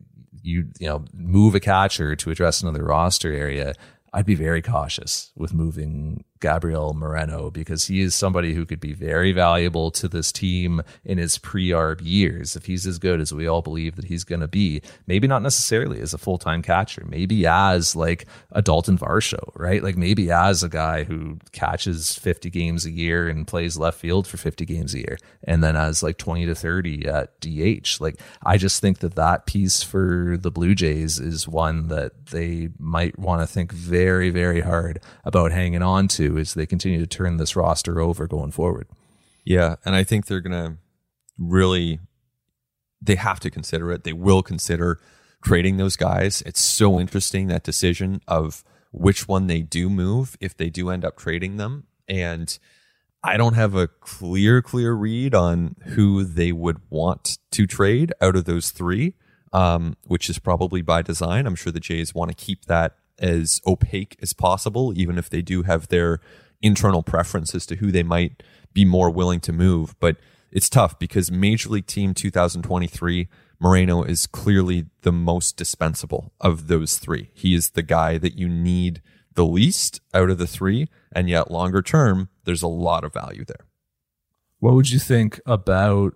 you, you know, move a catcher to address another roster area, I'd be very cautious with moving Gabriel Moreno, because he is somebody who could be very valuable to this team in his pre-arb years. If he's as good as we all believe that he's going to be, maybe not necessarily as a full-time catcher, maybe as like a Dalton Varsho, right? Like maybe as a guy who catches fifty games a year and plays left field for fifty games a year, and then as like twenty to thirty at D H. Like, I just think that that piece for the Blue Jays is one that they might want to think very, very hard about hanging on to as they continue to turn this roster over going forward. Yeah, and I think they're going to really, they have to consider it. They will consider trading those guys. It's so interesting, that decision of which one they do move if they do end up trading them. And I don't have a clear, clear read on who they would want to trade out of those three, um, which is probably by design. I'm sure the Jays want to keep that as opaque as possible, even if they do have their internal preferences to who they might be more willing to move. But it's tough because Major League Team two thousand twenty-three, Moreno is clearly the most dispensable of those three. He is the guy that you need the least out of the three, and yet longer term, there's a lot of value there. What would you think about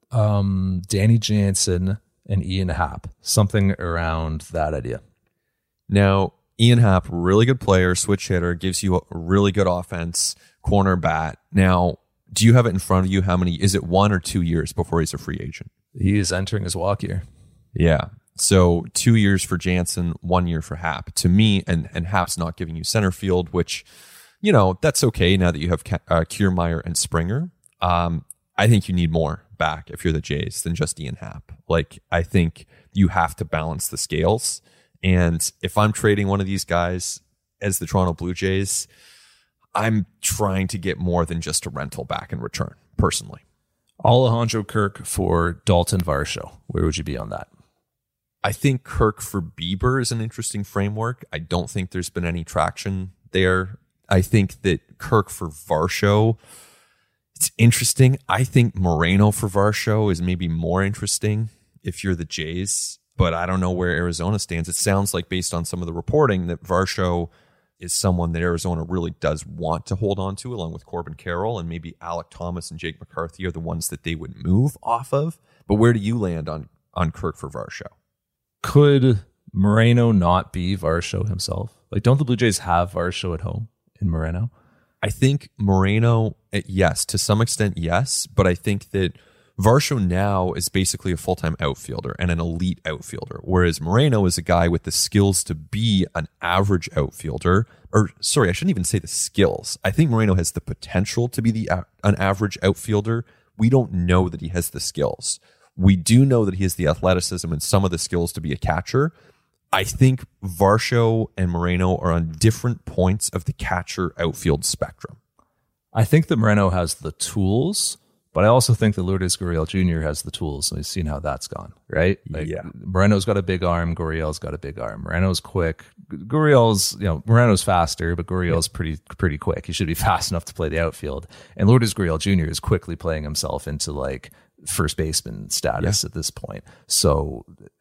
um, Danny Jansen and Ian Happ? Something around that idea. Now, Ian Happ, really good player, switch hitter, gives you a really good offense, corner bat. Now, do you have it in front of you? How many, is it one or two years before he's a free agent? He is entering his walk year. Yeah. So two years for Jansen, one year for Happ. To me, and, and Happ's not giving you center field, which, you know, that's okay now that you have uh, Kiermaier and Springer. Um, I think you need more back if you're the Jays than just Ian Happ. Like, I think you have to balance the scales. And if I'm trading one of these guys as the Toronto Blue Jays, I'm trying to get more than just a rental back in return, personally. Alejandro Kirk for Dalton Varsho. Where would you be on that? I think Kirk for Bieber is an interesting framework. I don't think there's been any traction there. I think that Kirk for Varsho, it's interesting. I think Moreno for Varsho is maybe more interesting if you're the Jays. But I don't know where Arizona stands. It sounds like, based on some of the reporting, that Varsho is someone that Arizona really does want to hold on to, along with Corbin Carroll, and maybe Alek Thomas and Jake McCarthy are the ones that they would move off of. But where do you land on, on Kirk for Varsho? Could Moreno not be Varsho himself? Like, don't the Blue Jays have Varsho at home in Moreno? I think Moreno, yes, to some extent, yes. But I think that Varsho now is basically a full-time outfielder and an elite outfielder, whereas Moreno is a guy with the skills to be an average outfielder. Or, sorry, I shouldn't even say the skills. I think Moreno has the potential to be the an average outfielder. We don't know that he has the skills. We do know that he has the athleticism and some of the skills to be a catcher. I think Varsho and Moreno are on different points of the catcher outfield spectrum. I think that Moreno has the tools, But I also think that Lourdes Gurriel Junior has the tools, and we've seen how that's gone, right? Like, yeah. Moreno's got a big arm, Gurriel's got a big arm. Moreno's quick. Gurriel's, you know, Moreno's faster, but Gurriel's yeah. pretty pretty quick. He should be fast enough to play the outfield. And Lourdes Gurriel Junior is quickly playing himself into like first baseman status yeah. at this point. So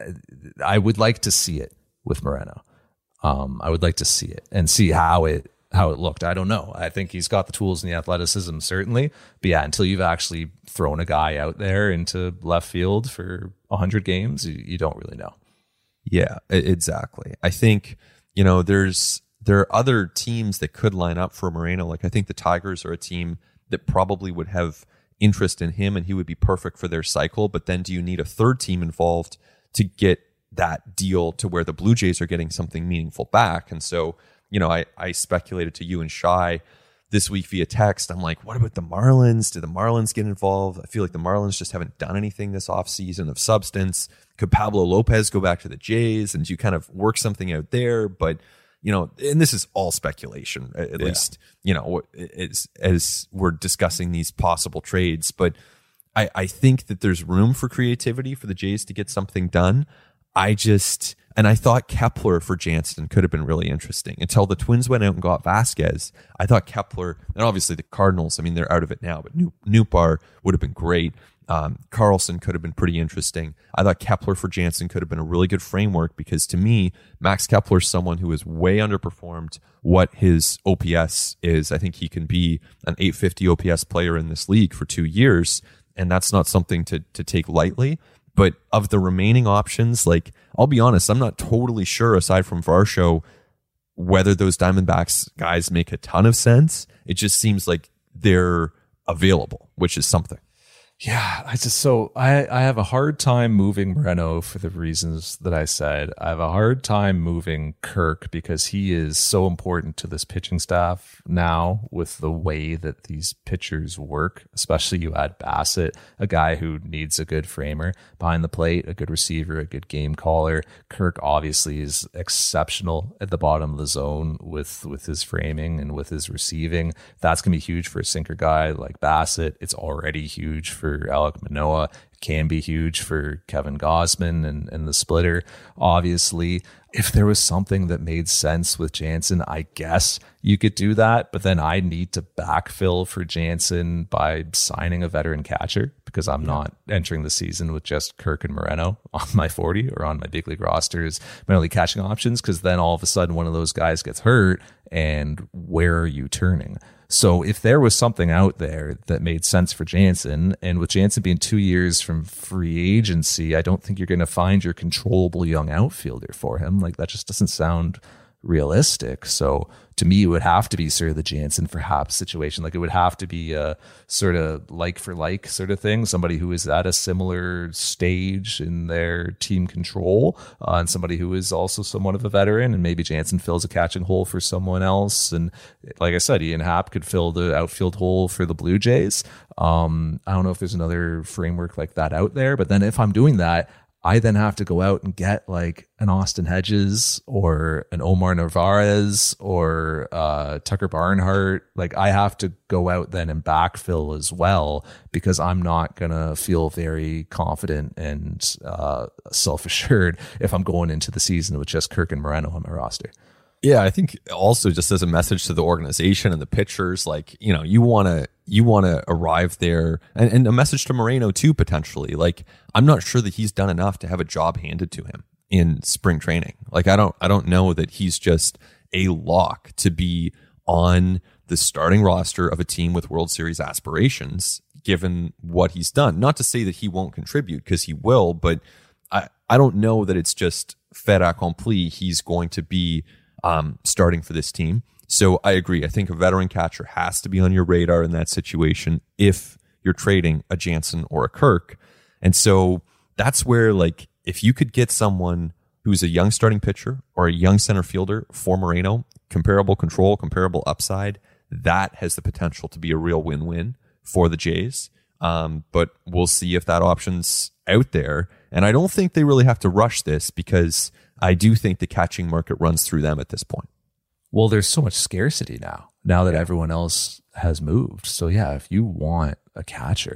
I would like to see it with Moreno. Um, I would like to see it and see how it how it looked. I don't know. I think he's got the tools and the athleticism, certainly. But yeah, until you've actually thrown a guy out there into left field for one hundred games, you, you don't really know. Yeah, exactly. I think, you know, there's there are other teams that could line up for Moreno. Like I think the Tigers are a team that probably would have interest in him and he would be perfect for their cycle. But then do you need a third team involved to get that deal to where the Blue Jays are getting something meaningful back? And so, you know, I, I speculated to you and Shai this week via text. I'm like, what about the Marlins? Did the Marlins get involved? I feel like the Marlins just haven't done anything this offseason of substance. Could Pablo Lopez go back to the Jays? And do you kind of work something out there? But, you know, and this is all speculation, at yeah. least, you know, as, as we're discussing these possible trades. But I, I think that there's room for creativity for the Jays to get something done. I just, and I thought Kepler for Jansen could have been really interesting until the Twins went out and got Vasquez. I thought Kepler, and obviously the Cardinals, I mean, they're out of it now, but Nootbaar would have been great. Um, Carlson could have been pretty interesting. I thought Kepler for Jansen could have been a really good framework because to me, Max Kepler is someone who has way underperformed what his O P S is. I think he can be an eight fifty O P S player in this league for two years, and that's not something to to take lightly. But of the remaining options, like, I'll be honest, I'm not totally sure, aside from Varsho, whether those Diamondbacks guys make a ton of sense. It just seems like they're available, which is something. Yeah, I just so I, I have a hard time moving Moreno for the reasons that I said. I have a hard time moving Kirk because he is so important to this pitching staff now with the way that these pitchers work. Especially you add Bassett, a guy who needs a good framer behind the plate, a good receiver, a good game caller. Kirk obviously is exceptional at the bottom of the zone with with his framing and with his receiving. That's gonna be huge for a sinker guy like Bassett. It's already huge for For Alek Manoah. It can be huge for Kevin Gausman and, and the splitter. Obviously, if there was something that made sense with Jansen, I guess you could do that. But then I need to backfill for Jansen by signing a veteran catcher because I'm not entering the season with just Kirk and Moreno on my forty or on my big league roster as my only catching options. Because then all of a sudden one of those guys gets hurt, and where are you turning? So if there was something out there that made sense for Jansen, and with Jansen being two years from free agency, I don't think you're going to find your controllable young outfielder for him. Like, that just doesn't sound realistic. So to me, it would have to be sort of the Jansen for Happ situation. Like, it would have to be a sort of like for like sort of thing. Somebody who is at a similar stage in their team control, uh, and somebody who is also somewhat of a veteran. And maybe Jansen fills a catching hole for someone else. And like I said, Ian Happ could fill the outfield hole for the Blue Jays. Um, I don't know if there's another framework like that out there. But then if I'm doing that, I then have to go out and get like an Austin Hedges or an Omar Narvaez or uh, Tucker Barnhart. Like, I have to go out then and backfill as well because I'm not going to feel very confident and uh, self-assured if I'm going into the season with just Kirk and Moreno on my roster. Yeah, I think also just as a message to the organization and the pitchers, like, you know, you want to you want to arrive there, and, and a message to Moreno too, potentially. Like, I'm not sure that he's done enough to have a job handed to him in spring training. Like, I don't I don't know that he's just a lock to be on the starting roster of a team with World Series aspirations, given what he's done. Not to say that he won't contribute, because he will, but I, I don't know that it's just fait accompli. He's going to be Um, starting for this team. So I agree. I think a veteran catcher has to be on your radar in that situation if you're trading a Jansen or a Kirk. And so that's where, like, if you could get someone who's a young starting pitcher or a young center fielder for Moreno, comparable control, comparable upside, that has the potential to be a real win-win for the Jays. Um, but we'll see if that option's out there. And I don't think they really have to rush this because I do think the catching market runs through them at this point. Well, there's so much scarcity now, now that everyone else has moved. So yeah, if you want a catcher,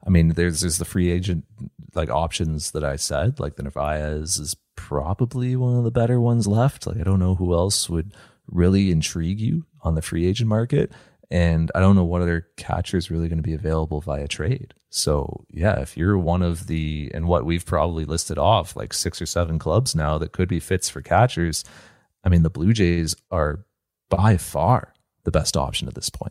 I mean, there's there's the free agent like options that I said, like the Narvaez is probably one of the better ones left. Like I don't know who else would really intrigue you on the free agent market. And I don't know what other catcher is really going to be available via trade. So yeah, if you're one of the, and what we've probably listed off, like six or seven clubs now that could be fits for catchers, I mean, the Blue Jays are by far the best option at this point.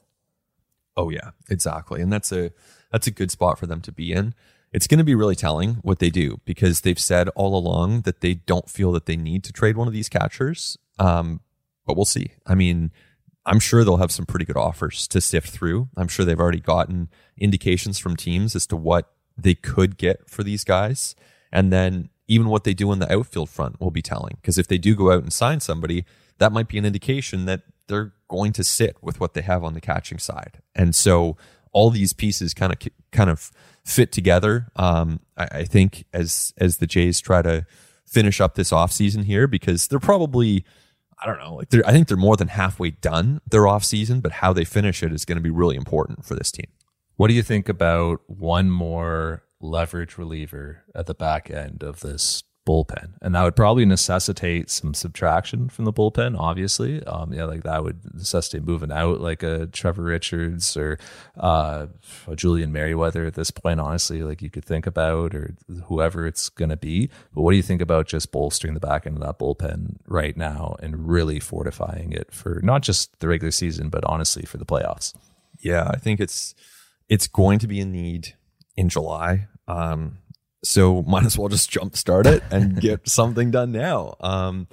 Oh yeah, exactly. And that's a, that's a good spot for them to be in. It's going to be really telling what they do, because they've said all along that they don't feel that they need to trade one of these catchers. Um, but we'll see. I mean, I'm sure they'll have some pretty good offers to sift through. I'm sure they've already gotten indications from teams as to what they could get for these guys. And then even what they do in the outfield front will be telling, because if they do go out and sign somebody, that might be an indication that they're going to sit with what they have on the catching side. And so all these pieces kind of kind of fit together. Um, I, I think as as the Jays try to finish up this offseason here, because they're probably, I don't know, like they're, I think they're more than halfway done their offseason, but how they finish it is going to be really important for this team. What do you think about one more leverage reliever at the back end of this bullpen? And that would probably necessitate some subtraction from the bullpen, obviously. Um, yeah, like that would necessitate moving out like a Trevor Richards or uh, a Julian Merriweather at this point, honestly, like you could think about, or whoever it's going to be. But what do you think about just bolstering the back end of that bullpen right now and really fortifying it for not just the regular season, but honestly for the playoffs? Yeah, I think it's it's going to be a need in July. Um, So might as well just jumpstart it and get something done now. Um,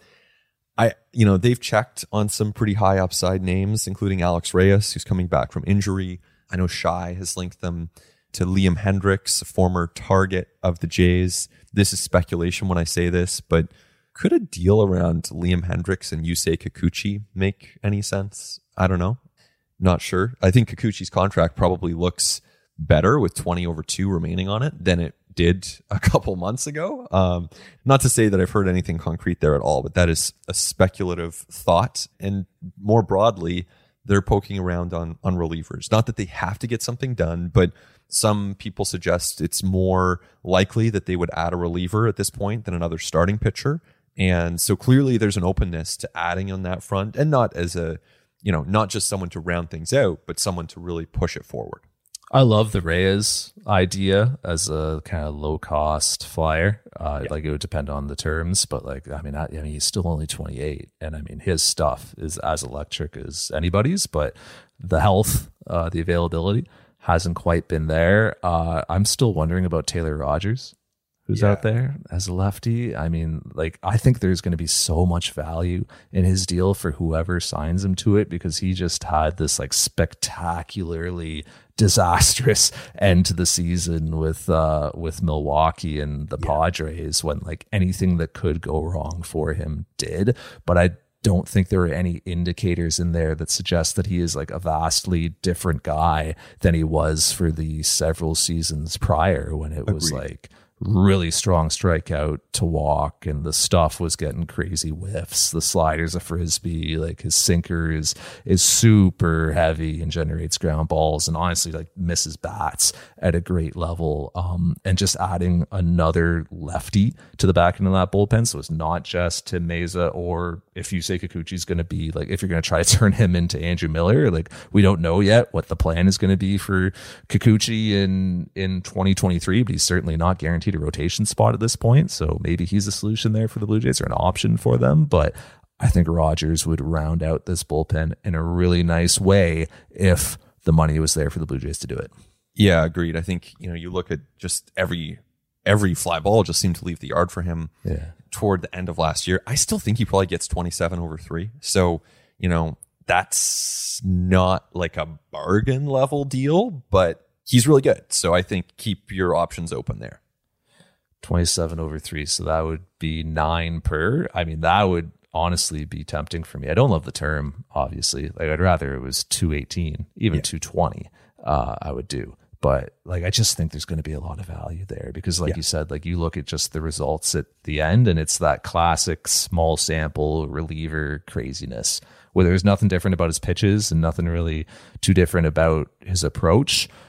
I, you know, they've checked on some pretty high upside names, including Alex Reyes, who's coming back from injury. I know Shai has linked them to Liam Hendriks, a former target of the Jays. This is speculation when I say this, but could a deal around Liam Hendriks and Yusei Kikuchi make any sense? I don't know. Not sure. I think Kikuchi's contract probably looks better with twenty over two remaining on it than it did a couple months ago. Um, not to say that I've heard anything concrete there at all, but that is a speculative thought. And more broadly, they're poking around on, on relievers. Not that they have to get something done, but some people suggest it's more likely that they would add a reliever at this point than another starting pitcher. And so clearly there's an openness to adding on that front, and not as a, you know, not just someone to round things out, but someone to really push it forward. I love the Reyes idea as a kind of low cost flyer. Uh, yeah. Like it would depend on the terms, but like, I mean, I, I mean, he's still only twenty-eight, and I mean, his stuff is as electric as anybody's, but the health, uh, the availability hasn't quite been there. Uh, I'm still wondering about Taylor Rogers, who's yeah. out there as a lefty. I mean, like, I think there's going to be so much value in his deal for whoever signs him to it, because he just had this like spectacularly disastrous end to the season with uh with Milwaukee and the yeah. Padres, when like anything that could go wrong for him did. But I don't think there are any indicators in there that suggest that he is like a vastly different guy than he was for the several seasons prior, when it Agreed. was like really strong strikeout to walk, and the stuff was getting crazy whiffs. The slider's a frisbee, like his sinker is is super heavy and generates ground balls, and honestly like misses bats at a great level. Um, and just adding another lefty to the back end of that bullpen, so it's not just Tim Mesa, or if Yusei Kikuchi's going to be like, if you're going to try to turn him into Andrew Miller, like we don't know yet what the plan is going to be for Kikuchi in in twenty twenty-three, but he's certainly not guaranteed a rotation spot at this point. So maybe he's a solution there for the Blue Jays, or an option for them. But I think Rogers would round out this bullpen in a really nice way if the money was there for the Blue Jays to do it. Yeah, agreed. I think, you know, you look at just every every fly ball just seemed to leave the yard for him yeah. toward the end of last year. I still think he probably gets twenty-seven over three. So, you know, that's not like a bargain level deal, but he's really good. So I think keep your options open there. twenty-seven over three. So that would be nine per. I mean, that would honestly be tempting for me. I don't love the term, obviously. Like I'd rather it was two eighteen, even yeah. two twenty. Uh, I would do. But like, I just think there's going to be a lot of value there, because like yeah. you said, like you look at just the results at the end, and it's that classic small sample reliever craziness where there's nothing different about his pitches and nothing really too different about his approach.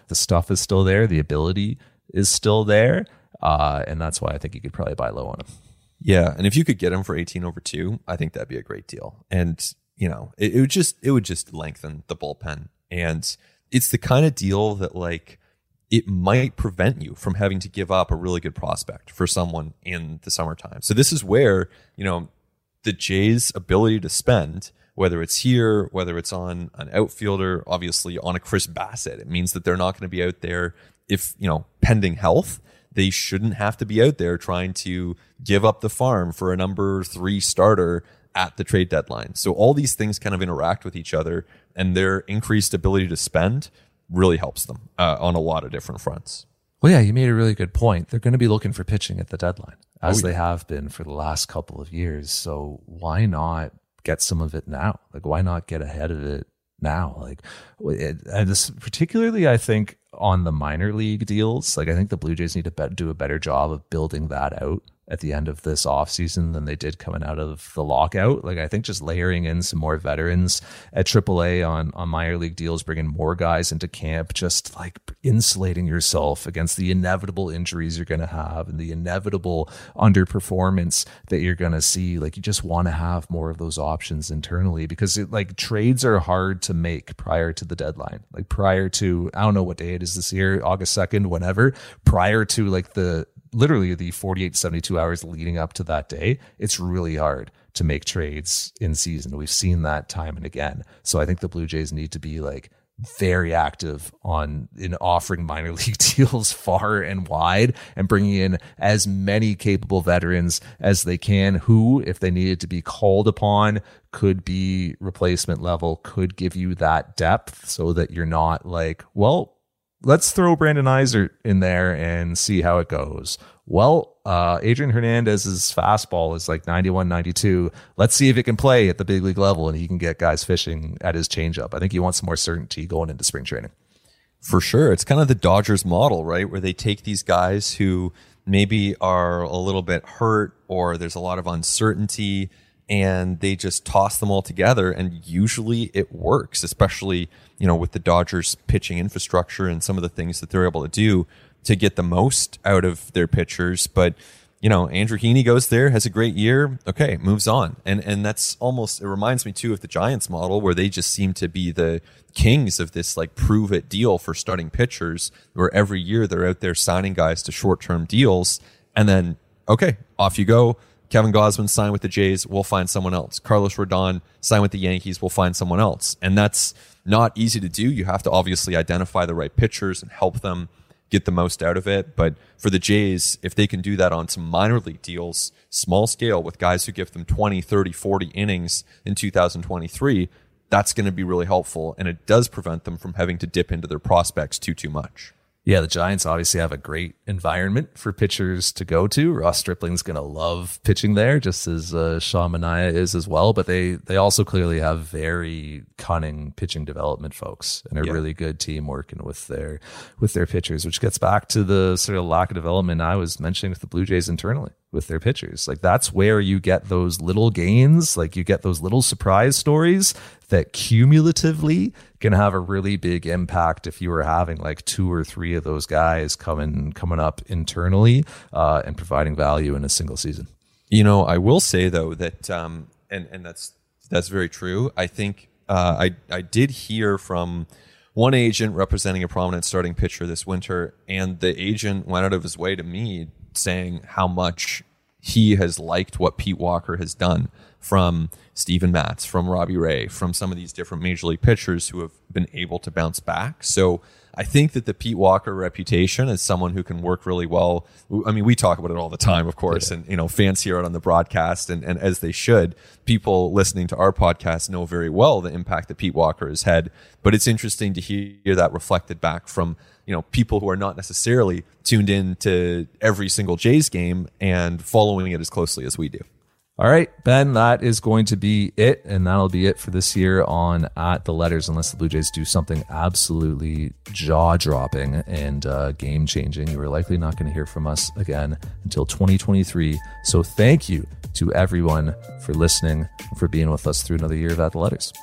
The stuff is still there. The ability is still there. Uh, and that's why I think you could probably buy low on him. Yeah. And if you could get him for eighteen over two, I think that'd be a great deal. And, you know, it, it would just, it would just lengthen the bullpen. And it's the kind of deal that, like, it might prevent you from having to give up a really good prospect for someone in the summertime. So this is where, you know, the Jays' ability to spend, whether it's here, whether it's on an outfielder, obviously on a Chris Bassett, it means that they're not going to be out there if, you know, pending health. They shouldn't have to be out there trying to give up the farm for a number three starter at the trade deadline. So all these things kind of interact with each other, and their increased ability to spend really helps them uh, on a lot of different fronts. Well, yeah, you made a really good point. They're going to be looking for pitching at the deadline, as Oh, yeah. they have been for the last couple of years. So why not get some of it now? Like, why not get ahead of it now? Like, it, and this particularly, I think, on the minor league deals, like, I think the Blue Jays need to be- do a better job of building that out at the end of this offseason than they did coming out of the lockout. Like, I think just layering in some more veterans at triple A on, on minor league deals, bringing more guys into camp, just like insulating yourself against the inevitable injuries you're going to have and the inevitable underperformance that you're going to see. Like, you just want to have more of those options internally, because it, like, trades are hard to make prior to the deadline. Like, prior to, I don't know what day it is this year, August second, whenever, prior to like the, literally the forty-eight to seventy-two hours leading up to that day, it's really hard to make trades in season. We've seen that time and again. So I think the Blue Jays need to be like very active on in offering minor league deals far and wide, and bringing in as many capable veterans as they can, who, if they needed to be called upon, could be replacement level, could give you that depth, so that you're not like, well, let's throw Brandon Iser in there and see how it goes. Well, uh, Adrian Hernandez's fastball is like ninety-one, ninety-two. Let's see if it can play at the big league level and he can get guys fishing at his changeup. I think you want some more certainty going into spring training. For sure. It's kind of the Dodgers model, right? Where they take these guys who maybe are a little bit hurt or there's a lot of uncertainty, and they just toss them all together, and usually it works, especially, you know, with the Dodgers pitching infrastructure and some of the things that they're able to do to get the most out of their pitchers. But, you know, Andrew Heaney goes there, has a great year, okay, moves on. And and that's almost, it reminds me too of the Giants model, where they just seem to be the kings of this like prove it deal for starting pitchers, where every year they're out there signing guys to short-term deals, and then, okay, off you go. Kevin Gausman signed with the Jays, we'll find someone else. Carlos Rodon signed with the Yankees, we'll find someone else. And that's not easy to do. You have to obviously identify the right pitchers and help them get the most out of it. But for the Jays, if they can do that on some minor league deals, small scale, with guys who give them twenty, thirty, forty innings in two thousand twenty-three, that's going to be really helpful. And it does prevent them from having to dip into their prospects too, too much. Yeah, the Giants obviously have a great environment for pitchers to go to. Ross Stripling's going to love pitching there, just as uh, Sean Manaea is as well. But they they also clearly have very cunning pitching development folks, and a Yeah. really good team working with their with their pitchers, which gets back to the sort of lack of development I was mentioning with the Blue Jays internally with their pitchers. Like, that's where you get those little gains, like you get those little surprise stories that cumulatively can have a really big impact if you were having like two or three of those guys coming coming up internally uh, and providing value in a single season. You know, I will say though that, um, and and that's that's very true. I think uh, I I did hear from one agent representing a prominent starting pitcher this winter, and the agent went out of his way to me saying how much he has liked what Pete Walker has done, from Steven Matz, from Robbie Ray, from some of these different major league pitchers who have been able to bounce back. So I think that the Pete Walker reputation as someone who can work really well. I mean, we talk about it all the time, of course, yeah. and, you know, fans hear it on the broadcast, and, and as they should. People listening to our podcast know very well the impact that Pete Walker has had, but it's interesting to hear that reflected back from, you know, people who are not necessarily tuned in to every single Jays game and following it as closely as we do. All right, Ben, that is going to be it, and that'll be it for this year on At the Letters, unless the Blue Jays do something absolutely jaw-dropping and uh, game-changing. You are likely not going to hear from us again until twenty twenty-three. So thank you to everyone for listening and for being with us through another year of At the Letters.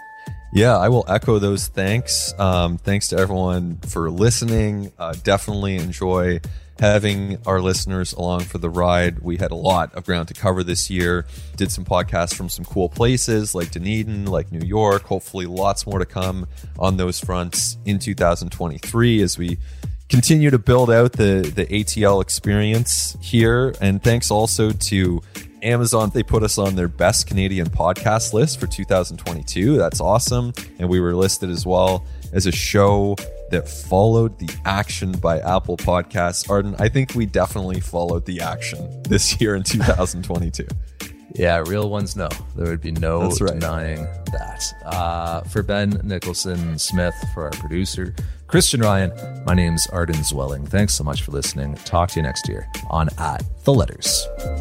Yeah, I will echo those thanks. Um, thanks to everyone for listening. Uh, definitely enjoy having our listeners along for the ride. We had a lot of ground to cover this year. Did some podcasts from some cool places like Dunedin, like New York. Hopefully lots more to come on those fronts in two thousand twenty-three as we continue to build out the, the A T L experience here. And thanks also to Amazon. They put us on their best Canadian podcast list for two thousand twenty-two. That's awesome. And we were listed as well as a show that followed the action by Apple Podcasts. Arden, I think we definitely followed the action this year in two thousand twenty-two. Yeah, real ones know. There would be no That's right. denying that. Uh, for Ben Nicholson Smith, for our producer, Christian Ryan, my name's Arden Zwelling. Thanks so much for listening. Talk to you next year on At The Letters.